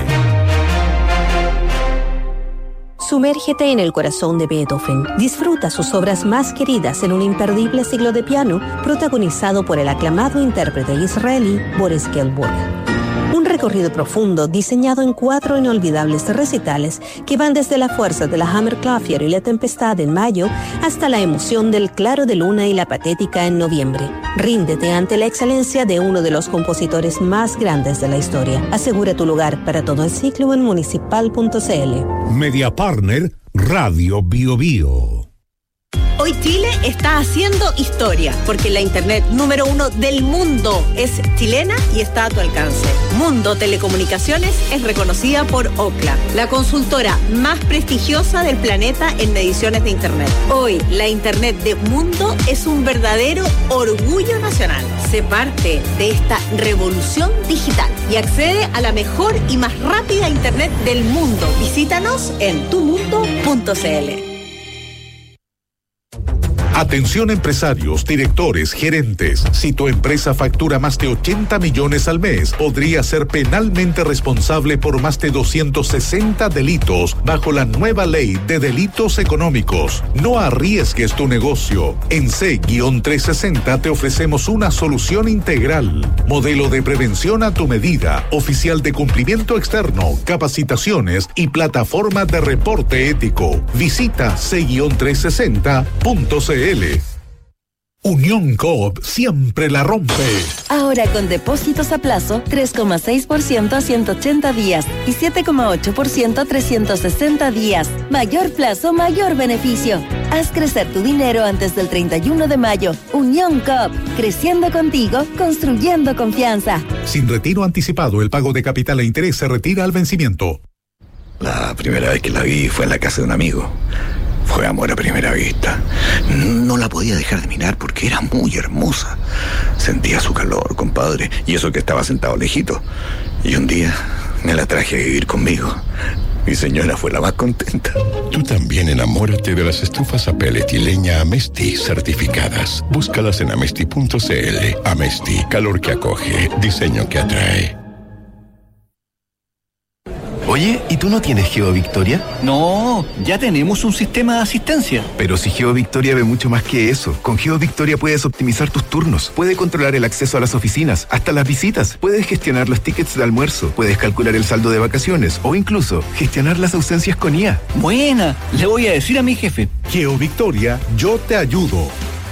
Sumérgete en el corazón de Beethoven. Disfruta sus obras más queridas en un imperdible siglo de piano protagonizado por el aclamado intérprete israelí Boris Gilmour. Un recorrido profundo diseñado en 4 inolvidables recitales que van desde la fuerza de la Hammerklavier y la tempestad en mayo hasta la emoción del Claro de Luna y la Patética en noviembre. Ríndete ante la excelencia de uno de los compositores más grandes de la historia. Asegura tu lugar para todo el ciclo en municipal.cl. Media Partner Radio Bio Bio. Hoy Chile está haciendo historia, porque la internet número 1 del mundo es chilena y está a tu alcance. Mundo Telecomunicaciones es reconocida por Ookla, la consultora más prestigiosa del planeta en mediciones de internet. Hoy, la internet de Mundo es un verdadero orgullo nacional. Sé parte de esta revolución digital y accede a la mejor y más rápida internet del mundo. Visítanos en tumundo.cl. Atención empresarios, directores, gerentes. Si tu empresa factura más de 80 millones al mes, podría ser penalmente responsable por más de 260 delitos bajo la nueva ley de delitos económicos. No arriesgues tu negocio. En C-360 te ofrecemos una solución integral. Modelo de prevención a tu medida, oficial de cumplimiento externo, capacitaciones y plataforma de reporte ético. Visita C-360.cl. Unión Coop siempre la rompe. Ahora con depósitos a plazo 3,6% a 180 días y 7,8% a 360 días. Mayor plazo, mayor beneficio. Haz crecer tu dinero antes del 31 de mayo. Unión Coop, creciendo contigo, construyendo confianza. Sin retiro anticipado, el pago de capital e interés se retira al vencimiento. La primera vez que la vi fue en la casa de un amigo. Fue amor a primera vista. No la podía dejar de mirar porque era muy hermosa. Sentía su calor, compadre, y eso que estaba sentado lejito. Y un día me la traje a vivir conmigo. Mi señora fue la más contenta. Tú también enamórate de las estufas a pellet y leña Amesti certificadas. Búscalas en amesti.cl. Amesti, calor que acoge, diseño que atrae. Oye, ¿y tú no tienes GeoVictoria? No, ya tenemos un sistema de asistencia. Pero si GeoVictoria ve mucho más que eso. Con GeoVictoria puedes optimizar tus turnos, puedes controlar el acceso a las oficinas, hasta las visitas, puedes gestionar los tickets de almuerzo, puedes calcular el saldo de vacaciones o incluso gestionar las ausencias con IA. Buena, le voy a decir a mi jefe. GeoVictoria, yo te ayudo.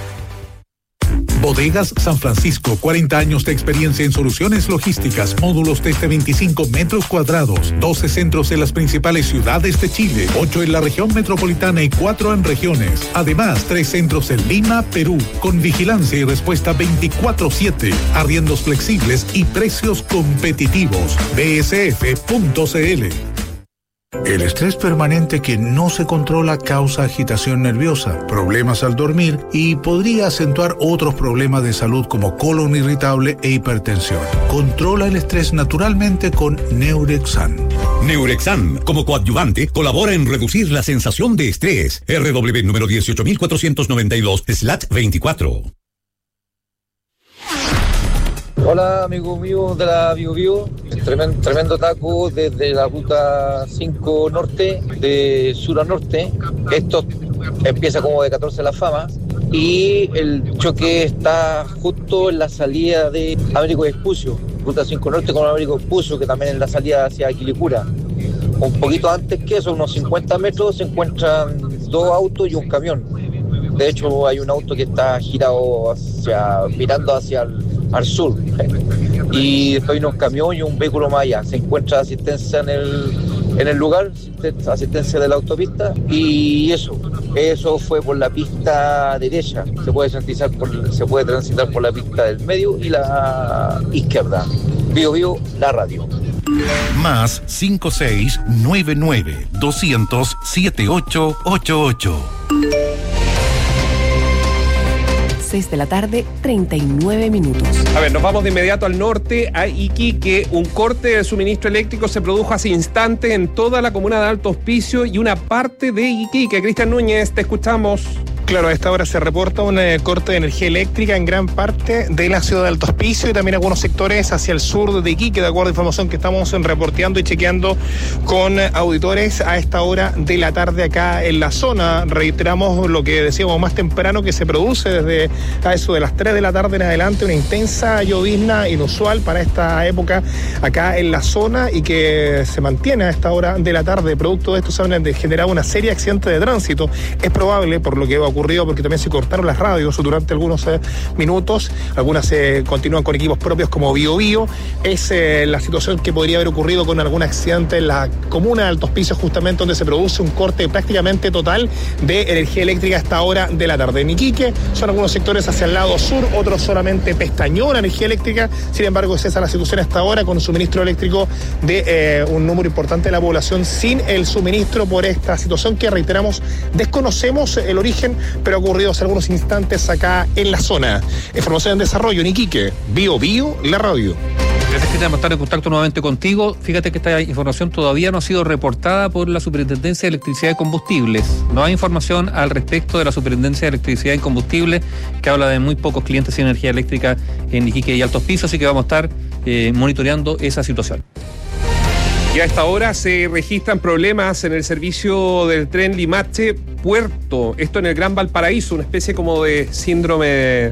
Bodegas San Francisco, 40 años de experiencia en soluciones logísticas, módulos desde 25 metros cuadrados, 12 centros en las principales ciudades de Chile, 8 en la región metropolitana y 4 en regiones. Además, 3 centros en Lima, Perú, con vigilancia y respuesta 24/7, arriendos flexibles y precios competitivos. bsf.cl. El estrés permanente que no se controla causa agitación nerviosa, problemas al dormir y podría acentuar otros problemas de salud como colon irritable e hipertensión. Controla el estrés naturalmente con Neurexan. Neurexan, como coadyuvante, colabora en reducir la sensación de estrés. RW número 18492/24. Hola, amigos míos de la Bio Bio. Tremendo taco desde la ruta 5 norte, de sur a norte. Esto empieza como de 14 La Fama y el choque está justo en la salida de Américo Vespucio, ruta 5 norte con Américo Vespucio, que también es la salida hacia Quilicura. Un poquito antes que eso, unos 50 metros, se encuentran 2 autos y un camión. De hecho, hay un auto que está girado mirando hacia al sur, y después hay unos camiones y un vehículo más allá. Se encuentra asistencia en el lugar, asistencia de la autopista, y eso fue por la pista derecha. Se puede transitar por la pista del medio y la izquierda. Bio Bio, la radio. Más 5699 200 7888. 6 de la tarde, 39 minutos. A ver, nos vamos de inmediato al norte, a Iquique. Un corte del suministro eléctrico se produjo hace instantes en toda la comuna de Alto Hospicio y una parte de Iquique. Cristian Núñez, te escuchamos. Claro, a esta hora se reporta un corte de energía eléctrica en gran parte de la ciudad de Alto Hospicio y también algunos sectores hacia el sur de Iquique, de acuerdo a información que estamos reporteando y chequeando con auditores a esta hora de la tarde acá en la zona. Reiteramos lo que decíamos más temprano, que se produce desde a eso de las 3 de la tarde en adelante una intensa llovizna inusual para esta época acá en la zona y que se mantiene a esta hora de la tarde. Producto de esto se han generado una serie de accidentes de tránsito. Es probable, por lo que va a ocurrir, porque también se cortaron las radios durante algunos minutos, algunas continúan con equipos propios como BioBio. Es la situación que podría haber ocurrido con algún accidente en la comuna de Alto Hospicio, justamente donde se produce un corte prácticamente total de energía eléctrica a esta hora de la tarde. En Iquique son algunos sectores hacia el lado sur, otros solamente pestañó la energía eléctrica. Sin embargo, es esa la situación hasta ahora, con un suministro eléctrico de un número importante de la población sin el suministro por esta situación que, reiteramos, desconocemos el origen, pero ha ocurrido hace algunos instantes acá en la zona. Información en desarrollo en Iquique, BioBio, la radio. Gracias, Cristian, por estar en contacto nuevamente contigo. Fíjate que esta información todavía no ha sido reportada por la Superintendencia de Electricidad y Combustibles. No hay información al respecto de la Superintendencia de Electricidad y Combustibles, que habla de muy pocos clientes sin energía eléctrica en Iquique y Alto Hospicio, así que vamos a estar monitoreando esa situación. Y a esta hora se registran problemas en el servicio del tren Limache-Puerto. Esto en el Gran Valparaíso, una especie como de síndrome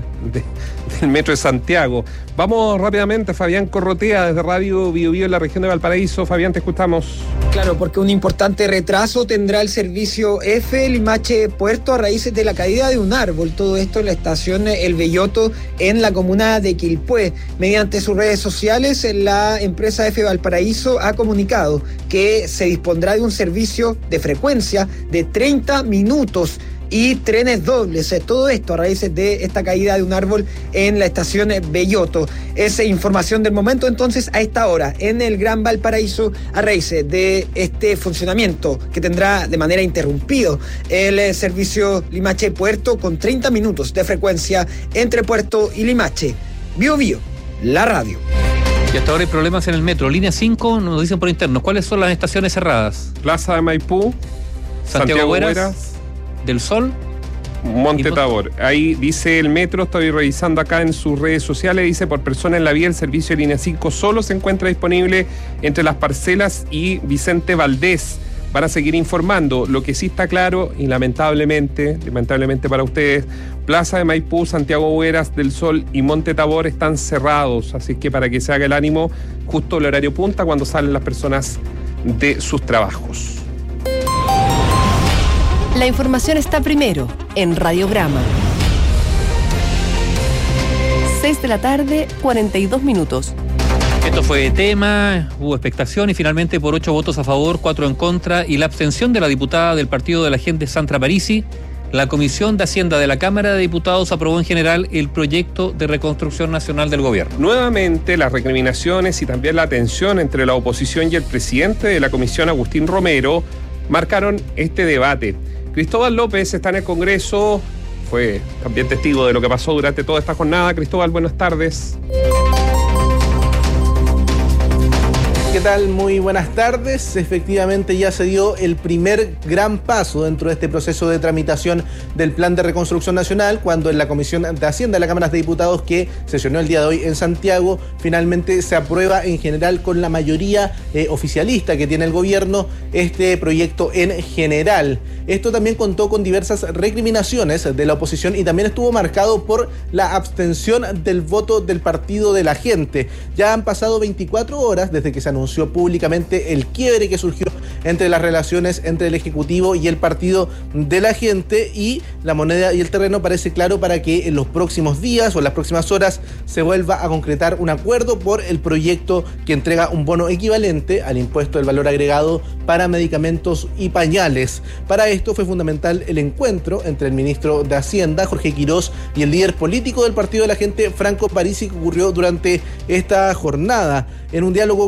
del metro de Santiago. Vamos rápidamente a Fabián Corrotea desde Radio BioBio en la región de Valparaíso. Fabián, te escuchamos. Claro, porque un importante retraso tendrá el servicio F Limache-Puerto a raíz de la caída de un árbol. Todo esto en la estación El Belloto en la comuna de Quilpué. Mediante sus redes sociales, la empresa F Valparaíso ha comunicado que se dispondrá de un servicio de frecuencia de 30 minutos y trenes dobles. Todo esto a raíz de esta caída de un árbol en la estación Belloto. Es información del momento, entonces, a esta hora en el Gran Valparaíso, a raíz de este funcionamiento que tendrá de manera interrumpido el servicio Limache-Puerto con 30 minutos de frecuencia entre Puerto y Limache. BioBio, la radio. Y hasta ahora hay problemas en el metro. Línea 5, nos dicen por interno. ¿Cuáles son las estaciones cerradas? Plaza de Maipú, Santiago Hueras, Del Sol, Monte Tabor. Ahí dice el metro, estoy revisando acá en sus redes sociales, dice: por persona en la vía, el servicio de línea 5 solo se encuentra disponible entre Las Parcelas y Vicente Valdés. Van a seguir informando. Lo que sí está claro, y lamentablemente para ustedes, Plaza de Maipú, Santiago Hueras, Del Sol y Monte Tabor están cerrados. Así que para que se haga el ánimo, justo el horario punta cuando salen las personas de sus trabajos. La información está primero en Radiograma. 6 de la tarde, 42 minutos. Esto fue tema, hubo expectación y finalmente por 8 votos a favor, 4 en contra y la abstención de la diputada del Partido de la Gente, Sandra Parisi, la Comisión de Hacienda de la Cámara de Diputados aprobó en general el proyecto de reconstrucción nacional del gobierno. Nuevamente, las recriminaciones y también la tensión entre la oposición y el presidente de la comisión, Agustín Romero, marcaron este debate. Cristóbal López está en el Congreso, fue también testigo de lo que pasó durante toda esta jornada. Cristóbal, buenas tardes. ¿Qué tal? Muy buenas tardes. Efectivamente ya se dio el primer gran paso dentro de este proceso de tramitación del Plan de Reconstrucción Nacional, cuando en la Comisión de Hacienda de la Cámara de Diputados, que sesionó el día de hoy en Santiago, finalmente se aprueba en general con la mayoría oficialista que tiene el gobierno este proyecto en general. Esto también contó con diversas recriminaciones de la oposición y también estuvo marcado por la abstención del voto del Partido de la Gente. Ya han pasado 24 horas desde que se anunció públicamente el quiebre que surgió entre las relaciones entre el Ejecutivo y el Partido de la Gente, y la moneda y el terreno parece claro para que en los próximos días o en las próximas horas se vuelva a concretar un acuerdo por el proyecto que entrega un bono equivalente al impuesto del valor agregado para medicamentos y pañales. Para esto fue fundamental el encuentro entre el ministro de Hacienda, Jorge Quirós, y el líder político del Partido de la Gente, Franco Parisi, que ocurrió durante esta jornada, en un diálogo que ha sido de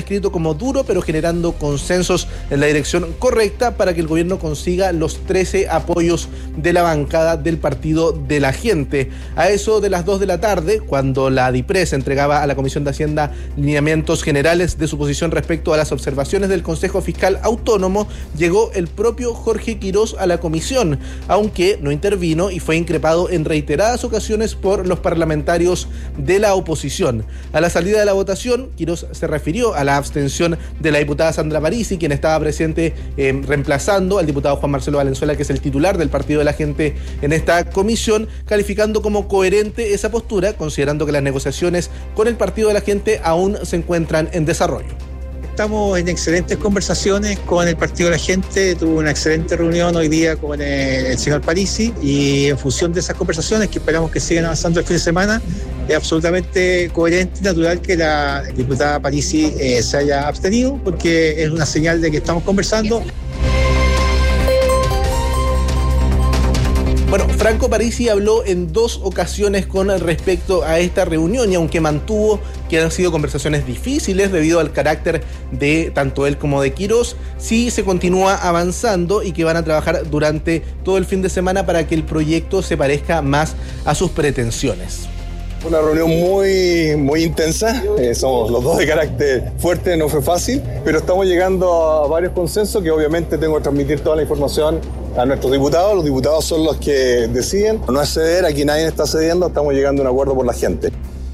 descrito como duro, pero generando consensos en la dirección correcta para que el gobierno consiga los 13 apoyos de la bancada del Partido de la Gente. A eso de las 2 de la tarde, cuando la DIPRES entregaba a la Comisión de Hacienda lineamientos generales de su posición respecto a las observaciones del Consejo Fiscal Autónomo, llegó el propio Jorge Quirós a la comisión, aunque no intervino y fue increpado en reiteradas ocasiones por los parlamentarios de la oposición. A la salida de la votación, Quirós se refirió a la abstención de la diputada Sandra Parisi, quien estaba presente reemplazando al diputado Juan Marcelo Valenzuela, que es el titular del Partido de la Gente en esta comisión, calificando como coherente esa postura, considerando que las negociaciones con el Partido de la Gente aún se encuentran en desarrollo. Estamos en excelentes conversaciones con el Partido de la Gente. Tuve una excelente reunión hoy día con el señor Parisi y en función de esas conversaciones, que esperamos que sigan avanzando el fin de semana, es absolutamente coherente y natural que la diputada Parisi se haya abstenido, porque es una señal de que estamos conversando. Bueno, Franco Parisi habló en 2 ocasiones con respecto a esta reunión y aunque mantuvo que han sido conversaciones difíciles debido al carácter de tanto él como de Quirós, sí se continúa avanzando y que van a trabajar durante todo el fin de semana para que el proyecto se parezca más a sus pretensiones. Una reunión muy intensa, somos los dos de carácter fuerte, no fue fácil, pero estamos llegando a varios consensos que obviamente tengo que transmitir toda la información a nuestros diputados. Los diputados son los que deciden, no es ceder, aquí nadie está cediendo, estamos llegando a un acuerdo por la gente.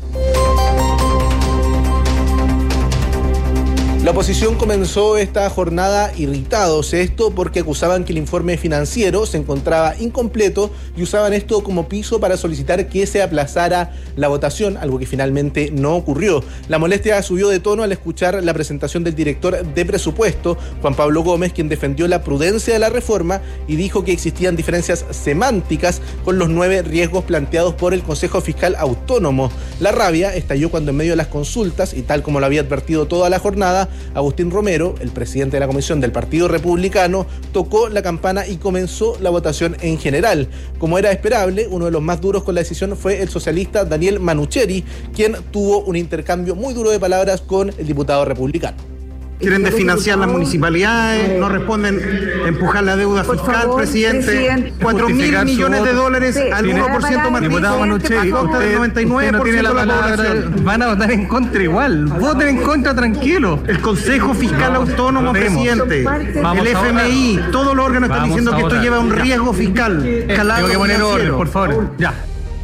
La oposición comenzó esta jornada irritados, esto porque acusaban que el informe financiero se encontraba incompleto y usaban esto como piso para solicitar que se aplazara la votación, algo que finalmente no ocurrió. La molestia subió de tono al escuchar la presentación del director de presupuesto, Juan Pablo Gómez, quien defendió la prudencia de la reforma y dijo que existían diferencias semánticas con los 9 riesgos planteados por el Consejo Fiscal Autónomo. La rabia estalló cuando en medio de las consultas, y tal como lo había advertido toda la jornada, Agustín Romero, el presidente de la comisión del Partido Republicano, tocó la campana y comenzó la votación en general. Como era esperable, uno de los más duros con la decisión fue el socialista Daniel Manucheri, quien tuvo un intercambio muy duro de palabras con el diputado republicano. Quieren desfinanciar las municipalidades, no responden a empujar la deuda fiscal, presidente. 4.000 millones de dólares al 1% más diputado Manucheri, usted del 99% no tiene la palabra, van a votar en contra igual, voten en contra tranquilo. El Consejo Fiscal Autónomo, presidente, el FMI, todos los órganos están diciendo que esto lleva un riesgo fiscal. Tengo que poner orden, por favor. Ya.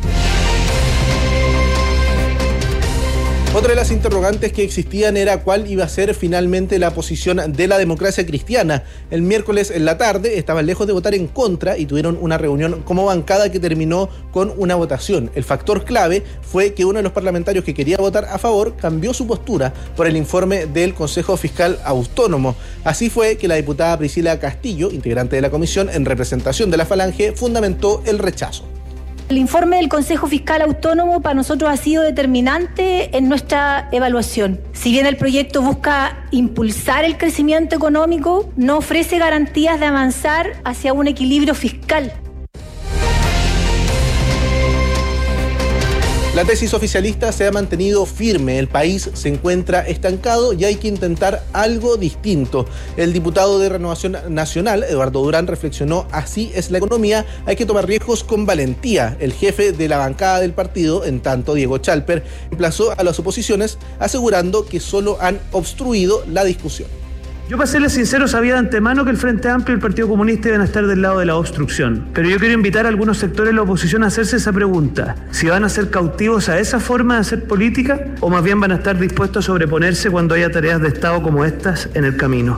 Otra de las interrogantes que existían era cuál iba a ser finalmente la posición de la Democracia Cristiana. El miércoles en la tarde estaban lejos de votar en contra y tuvieron una reunión como bancada que terminó con una votación. El factor clave fue que uno de los parlamentarios que quería votar a favor cambió su postura por el informe del Consejo Fiscal Autónomo. Así fue que la diputada Priscila Castillo, integrante de la comisión en representación de la Falange, fundamentó el rechazo. El informe del Consejo Fiscal Autónomo para nosotros ha sido determinante en nuestra evaluación. Si bien el proyecto busca impulsar el crecimiento económico, no ofrece garantías de avanzar hacia un equilibrio fiscal. La tesis oficialista se ha mantenido firme, el país se encuentra estancado y hay que intentar algo distinto. El diputado de Renovación Nacional, Eduardo Durán, reflexionó: así es la economía, hay que tomar riesgos con valentía. El jefe de la bancada del partido, en tanto Diego Chalper, emplazó a las oposiciones asegurando que solo han obstruido la discusión. Yo, para serles sincero, sabía de antemano que el Frente Amplio y el Partido Comunista iban a estar del lado de la obstrucción. Pero yo quiero invitar a algunos sectores de la oposición a hacerse esa pregunta: si van a ser cautivos a esa forma de hacer política o más bien van a estar dispuestos a sobreponerse cuando haya tareas de Estado como estas en el camino.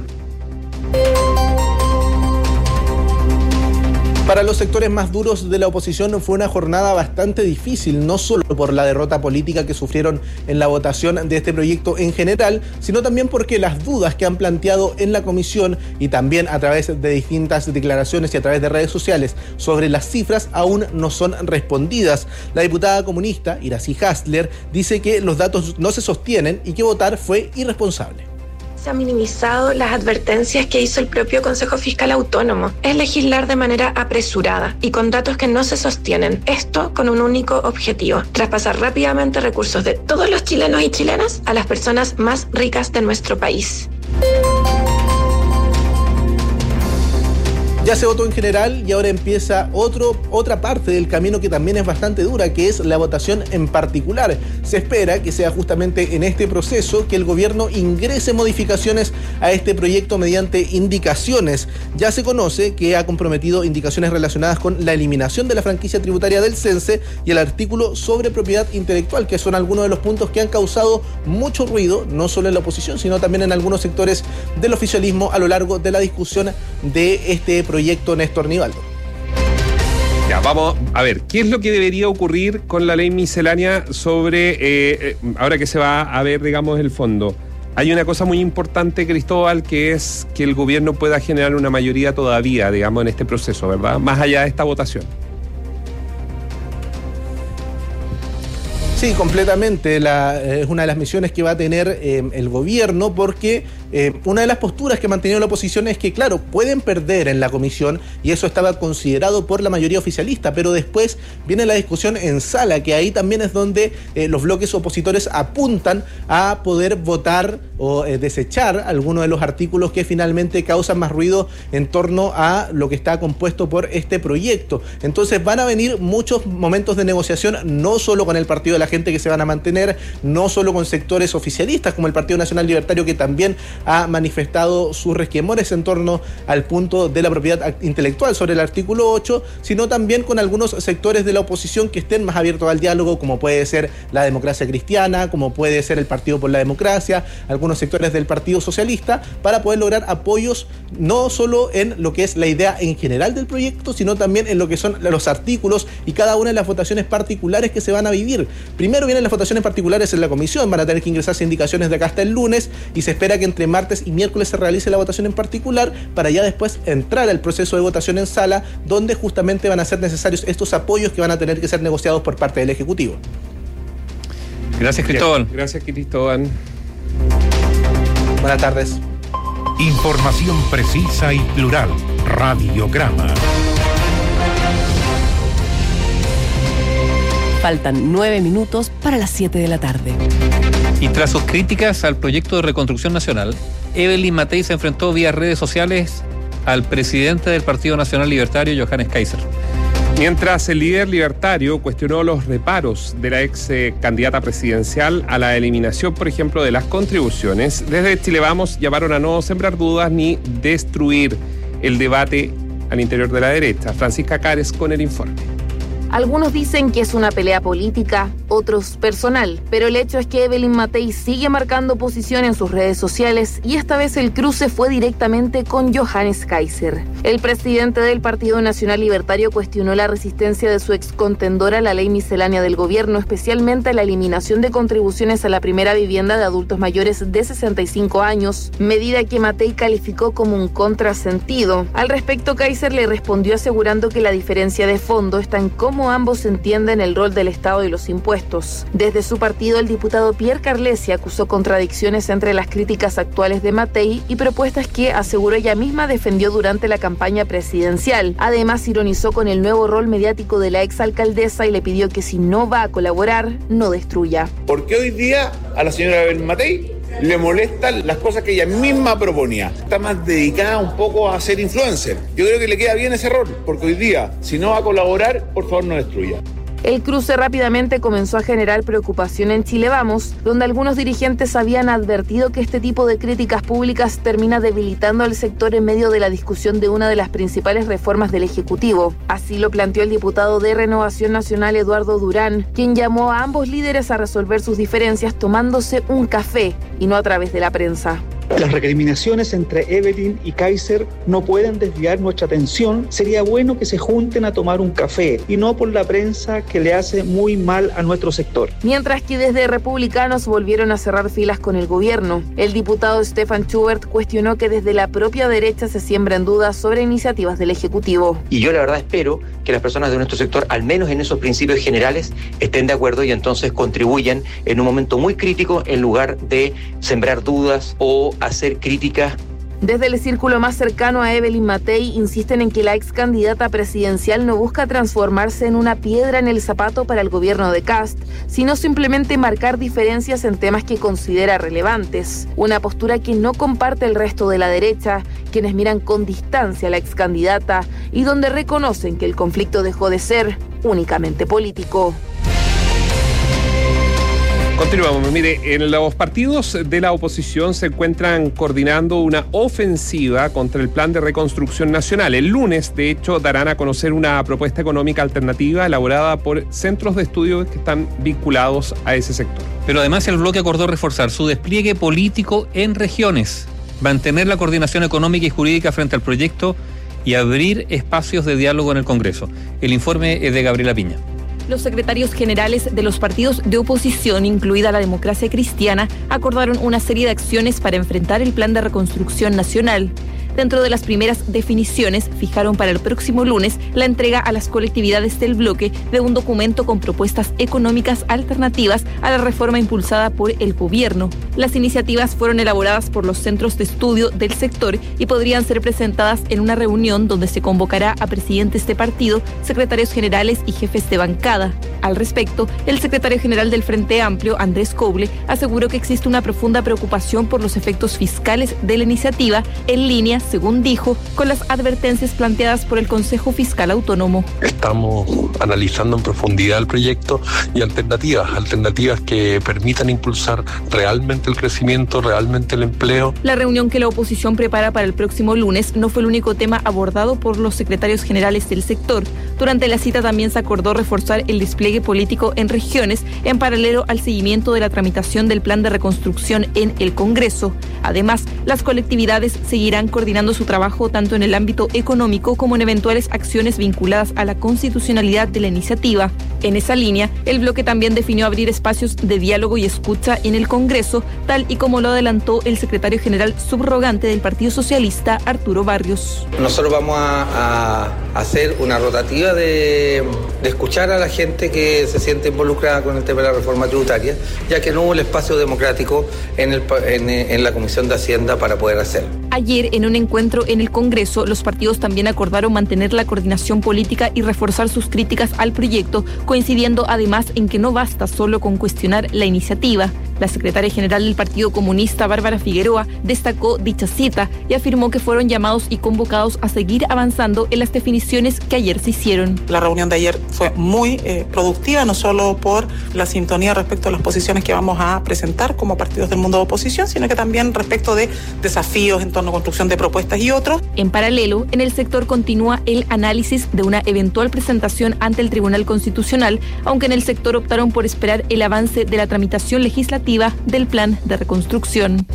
Para los sectores más duros de la oposición fue una jornada bastante difícil, no solo por la derrota política que sufrieron en la votación de este proyecto en general, sino también porque las dudas que han planteado en la comisión y también a través de distintas declaraciones y a través de redes sociales sobre las cifras aún no son respondidas. La diputada comunista, Iracy Hasler, dice que los datos no se sostienen y que votar fue irresponsable. se han minimizado las advertencias que hizo el propio Consejo Fiscal Autónomo. Es legislar de manera apresurada y con datos que no se sostienen. Esto con un único objetivo: traspasar rápidamente recursos de todos los chilenos y chilenas a las personas más ricas de nuestro país. Ya se votó en general y ahora empieza otra parte del camino que también es bastante dura, que es la votación en particular. Se espera que sea justamente en este proceso que el gobierno ingrese modificaciones a este proyecto mediante indicaciones. Ya se conoce que ha comprometido indicaciones relacionadas con la eliminación de la franquicia tributaria del CENSE y el artículo sobre propiedad intelectual, que son algunos de los puntos que han causado mucho ruido, no solo en la oposición, sino también en algunos sectores del oficialismo a lo largo de la discusión de este proyecto Néstor Nivaldo. Ya, vamos a ver, ¿qué es lo que debería ocurrir con la ley miscelánea sobre, ahora que se va a ver, digamos, el fondo? Hay una cosa muy importante, Cristóbal, que es que el gobierno pueda generar una mayoría todavía, digamos, en este proceso, ¿verdad? Más allá de esta votación. Sí, completamente. Es una de las misiones que va a tener el gobierno, porque una de las posturas que ha mantenido la oposición es que, claro, pueden perder en la comisión y eso estaba considerado por la mayoría oficialista, pero después viene la discusión en sala, que ahí también es donde los bloques opositores apuntan a poder votar o desechar algunos de los artículos que finalmente causan más ruido en torno a lo que está compuesto por este proyecto. Entonces van a venir muchos momentos de negociación, no solo con el Partido de la Gente, que se van a mantener, no solo con sectores oficialistas como el Partido Nacional Libertario, que también ha manifestado sus resquemores en torno al punto de la propiedad intelectual sobre el artículo 8, sino también con algunos sectores de la oposición que estén más abiertos al diálogo, como puede ser la Democracia Cristiana, como puede ser el Partido por la Democracia, algunos sectores del Partido Socialista, para poder lograr apoyos no solo en lo que es la idea en general del proyecto, sino también en lo que son los artículos y cada una de las votaciones particulares que se van a vivir. Primero vienen las votaciones particulares en la comisión, van a tener que ingresarse indicaciones de acá hasta el lunes y se espera que entre martes y miércoles se realice la votación en particular para ya después entrar al proceso de votación en sala, donde justamente van a ser necesarios estos apoyos que van a tener que ser negociados por parte del Ejecutivo. Gracias, Cristóbal. Gracias, Cristóbal. Buenas tardes. Información precisa y plural. Radiograma. Faltan 9 minutos para las 7 de la tarde. Y tras sus críticas al proyecto de reconstrucción nacional, Evelyn Matei se enfrentó vía redes sociales al presidente del Partido Nacional Libertario, Johannes Kaiser. Mientras el líder libertario cuestionó los reparos de la ex candidata presidencial a la eliminación, por ejemplo, de las contribuciones, desde Chile Vamos llamaron a no sembrar dudas ni destruir el debate al interior de la derecha. Francisca Cares con el informe. Algunos dicen que es una pelea política, otros personal, pero el hecho es que Evelyn Matei sigue marcando posición en sus redes sociales y esta vez el cruce fue directamente con Johannes Kaiser. El presidente del Partido Nacional Libertario cuestionó la resistencia de su ex contendora a la ley miscelánea del gobierno, especialmente a la eliminación de contribuciones a la primera vivienda de adultos mayores de 65 años, medida que Matei calificó como un contrasentido. Al respecto, Kaiser le respondió asegurando que la diferencia de fondo está en cómo ambos entienden el rol del Estado y los impuestos. Desde su partido, el diputado Pierre Carlesi acusó contradicciones entre las críticas actuales de Matei y propuestas que, aseguró ella misma, defendió durante la campaña presidencial. Además, ironizó con el nuevo rol mediático de la exalcaldesa y le pidió que si no va a colaborar, no destruya. ¿Por qué hoy día a la señora Evelyn Matei le molestan las cosas que ella misma proponía? Está más dedicada un poco a ser influencer. Yo creo que le queda bien ese rol, porque hoy día, si no va a colaborar, por favor no destruya. El cruce rápidamente comenzó a generar preocupación en Chile Vamos, donde algunos dirigentes habían advertido que este tipo de críticas públicas termina debilitando al sector en medio de la discusión de una de las principales reformas del Ejecutivo. Así lo planteó el diputado de Renovación Nacional Eduardo Durán, quien llamó a ambos líderes a resolver sus diferencias tomándose un café y no a través de la prensa. Las recriminaciones entre Evelyn y Kaiser no pueden desviar nuestra atención. Sería bueno que se junten a tomar un café y no por la prensa que le hace muy mal a nuestro sector. Mientras que desde Republicanos volvieron a cerrar filas con el gobierno. El diputado Stefan Schubert cuestionó que desde la propia derecha se siembren dudas sobre iniciativas del Ejecutivo. Y yo la verdad espero que las personas de nuestro sector, al menos en esos principios generales, estén de acuerdo y entonces contribuyan en un momento muy crítico en lugar de sembrar dudas o hacer críticas. Desde el círculo más cercano a Evelyn Matei insisten en que la ex candidata presidencial no busca transformarse en una piedra en el zapato para el gobierno de Kast, sino simplemente marcar diferencias en temas que considera relevantes. Una postura que no comparte el resto de la derecha, quienes miran con distancia a la ex candidata y donde reconocen que el conflicto dejó de ser únicamente político. Continuamos. Mire, en los partidos de la oposición se encuentran coordinando una ofensiva contra el Plan de Reconstrucción Nacional. El lunes, de hecho, darán a conocer una propuesta económica alternativa elaborada por centros de estudio que están vinculados a ese sector. Pero además el bloque acordó reforzar su despliegue político en regiones, mantener la coordinación económica y jurídica frente al proyecto y abrir espacios de diálogo en el Congreso. El informe es de Gabriela Piña. Los secretarios generales de los partidos de oposición, incluida la Democracia Cristiana, acordaron una serie de acciones para enfrentar el Plan de Reconstrucción Nacional. Dentro de las primeras definiciones, fijaron para el próximo lunes la entrega a las colectividades del bloque de un documento con propuestas económicas alternativas a la reforma impulsada por el gobierno. Las iniciativas fueron elaboradas por los centros de estudio del sector y podrían ser presentadas en una reunión donde se convocará a presidentes de partido, secretarios generales y jefes de bancada. Al respecto, el secretario general del Frente Amplio, Andrés Coble, aseguró que existe una profunda preocupación por los efectos fiscales de la iniciativa, en línea, según dijo, con las advertencias planteadas por el Consejo Fiscal Autónomo. Estamos analizando en profundidad el proyecto y alternativas que permitan impulsar realmente el crecimiento, realmente el empleo. La reunión que la oposición prepara para el próximo lunes no fue el único tema abordado por los secretarios generales del sector. Durante la cita también se acordó reforzar el despliegue político en regiones, en paralelo al seguimiento de la tramitación del Plan de Reconstrucción en el Congreso. Además, las colectividades seguirán coordinando su trabajo tanto en el ámbito económico como en eventuales acciones vinculadas a la constitucionalidad de la iniciativa. En esa línea, el bloque también definió abrir espacios de diálogo y escucha en el Congreso, tal y como lo adelantó el secretario general subrogante del Partido Socialista, Arturo Barrios. Nosotros vamos a hacer una rotativa de escuchar a la gente que se siente involucrada con el tema de la reforma tributaria, ya que no hubo el espacio democrático en la Comisión de Hacienda para poder hacerlo. Ayer, en un encuentro en el Congreso, los partidos también acordaron mantener la coordinación política y reforzar sus críticas al proyecto, coincidiendo además en que no basta solo con cuestionar la iniciativa. La secretaria general del Partido Comunista, Bárbara Figueroa, destacó dicha cita y afirmó que fueron llamados y convocados a seguir avanzando en las definiciones que ayer se hicieron. La reunión de ayer fue muy productiva, no solo por la sintonía respecto a las posiciones que vamos a presentar como partidos del mundo de oposición, sino que también respecto de desafíos en torno a construcción de propuestas y otros. En paralelo, en el sector continúa el análisis de una eventual presentación ante el Tribunal Constitucional, aunque en el sector optaron por esperar el avance de la tramitación legislativa del Plan de Reconstrucción.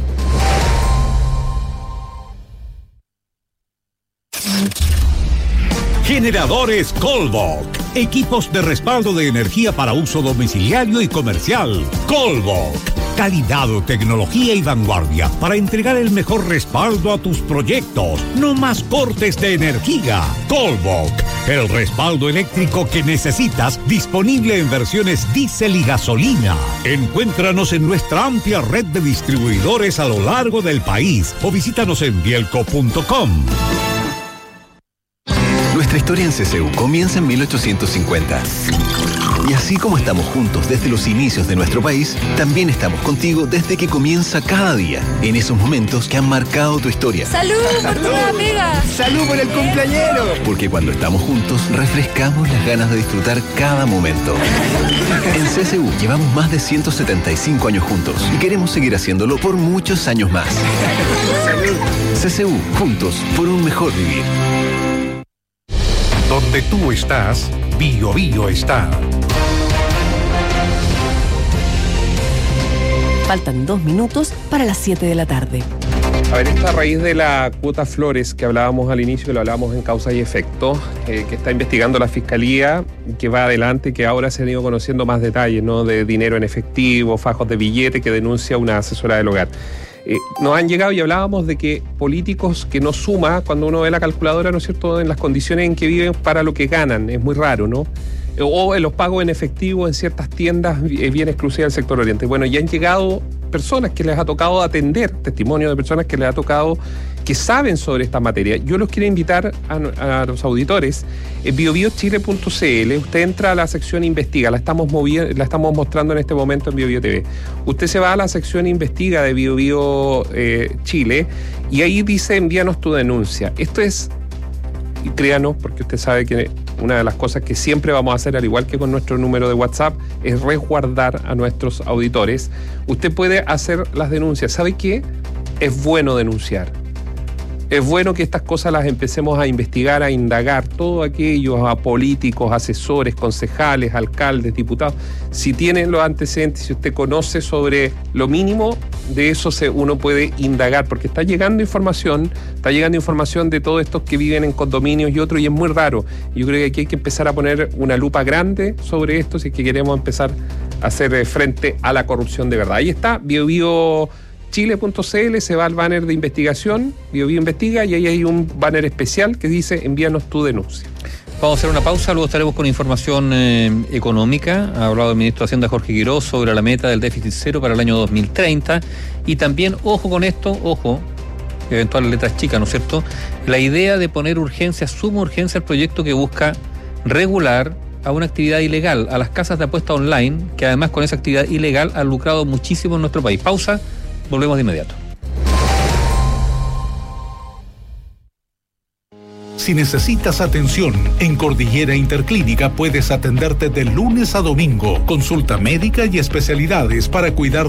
Generadores Colbok. Equipos de respaldo de energía para uso domiciliario y comercial. Colbok. Calidad, tecnología y vanguardia para entregar el mejor respaldo a tus proyectos. No más cortes de energía. Colbok. El respaldo eléctrico que necesitas, disponible en versiones diésel y gasolina. Encuéntranos en nuestra amplia red de distribuidores a lo largo del país o visítanos en bielco.com. Nuestra historia en CCU comienza en 1850. Y así como estamos juntos desde los inicios de nuestro país, también estamos contigo desde que comienza cada día, en esos momentos que han marcado tu historia. ¡Salud por tu nueva pega! ¡Salud por el cumpleañero! Porque cuando estamos juntos, refrescamos las ganas de disfrutar cada momento. En CCU llevamos más de 175 años juntos y queremos seguir haciéndolo por muchos años más. CCU, juntos por un mejor vivir. Donde tú estás, Bio Bio está. Faltan 2 minutos para las 7 de la tarde. A ver, esta a raíz de la cuota Flores que hablábamos al inicio, que lo hablábamos en Causa y Efecto, que está investigando la Fiscalía, que va adelante, que ahora se han ido conociendo más detalles, ¿no? De dinero en efectivo, fajos de billete que denuncia una asesora del hogar. Nos han llegado y hablábamos de que políticos que no suma, cuando uno ve la calculadora, ¿no es cierto?, en las condiciones en que viven para lo que ganan, es muy raro, ¿no? o en los pagos en efectivo en ciertas tiendas bien exclusivas del sector oriente. Bueno, ya han llegado personas que les ha tocado atender, testimonios de personas que les ha tocado, que saben sobre esta materia. Yo los quiero invitar a los auditores. En biobiochile.cl, usted entra a la sección Investiga, la estamos mostrando en este momento en BioBio TV. Usted se va a la sección Investiga de BioBio Chile y ahí dice envíanos tu denuncia. Esto es, y créanos, porque usted sabe que una de las cosas que siempre vamos a hacer, al igual que con nuestro número de WhatsApp, es resguardar a nuestros auditores. Usted puede hacer las denuncias. ¿Sabe qué? Es bueno denunciar. Es bueno que estas cosas las empecemos a investigar, a indagar, todos aquellos a políticos, asesores, concejales, alcaldes, diputados. Si tienen los antecedentes, si usted conoce sobre lo mínimo, de eso uno puede indagar, porque está llegando información de todos estos que viven en condominios y otros, y es muy raro. Yo creo que aquí hay que empezar a poner una lupa grande sobre esto si es que queremos empezar a hacer frente a la corrupción de verdad. Ahí está, biobiochile.cl, se va al banner de investigación, BioBio Investiga, y ahí hay un banner especial que dice envíanos tu denuncia. Vamos a hacer una pausa, luego estaremos con información económica. Ha hablado el ministro de Hacienda, Jorge Quiroz, sobre la meta del déficit cero para el año 2030. Y también, ojo con esto, eventuales letras chicas, ¿no es cierto? La idea de poner suma urgencia al proyecto que busca regular a una actividad ilegal, a las casas de apuesta online, que además con esa actividad ilegal han lucrado muchísimo en nuestro país. Pausa, volvemos de inmediato. Si necesitas atención, en Cordillera Interclínica puedes atenderte de lunes a domingo. Consulta médica y especialidades para cuidar